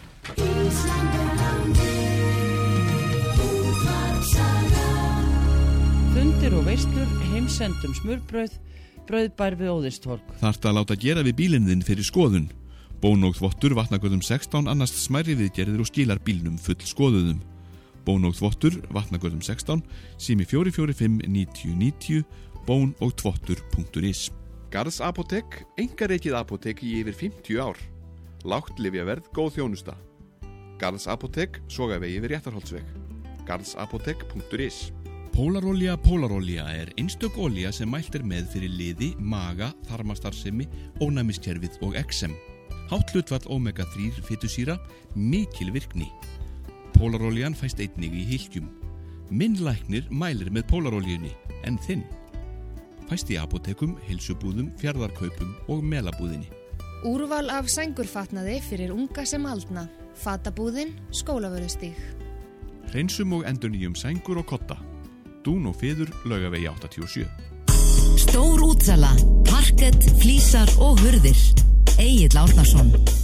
Fundir og veislur, heimsendum smurbrauð, brauðbær við Óðinstorg.
Þarft að láta gera við bílinn þinn fyrir skoðun. Bónóg þvottur, Vatnagörðum sextán, annast smærri viðgerðir og skilar bílnum full skoðuðum. Bónóg þvottur, Vatnagörðum sextán, sími fjögur fjögur fimm níu níu níu, bón og tvottur punktur is.
Garðs Apótek, einkarekið apótek í yfir fimmtíu ár. Lágt lyfjaverð, góð þjónusta. Garðs Apótek, Sogavegi við Réttarholtsveg. garðsapótek punktur is.
Pólarolía Pólarolía er einstök olía sem mælt er með fyrir liði, maga, þarmastarfsemi, ónæmiskerfið og eksem. Hátt hlutfall omega þrjú fitusýra, mikil virkni. Pólarolían fæst einnig í hylkjum. Minn læknir mælir með pólarolíunni, en þinn. Fæst í apótekum, heilsubúðum, fjarðarkaupum og melabúðinni.
Úrval af sængurfatnaði fyrir unga sem aldna. Fatabúðin, Skólavörðustíg.
Hreinsum og endurnýjum sængur og kotta. Dún og Fiður, Laugavegi áttatíu og sjö.
Stór útsala, parkett, flísar og hurðir. Egill Árnason.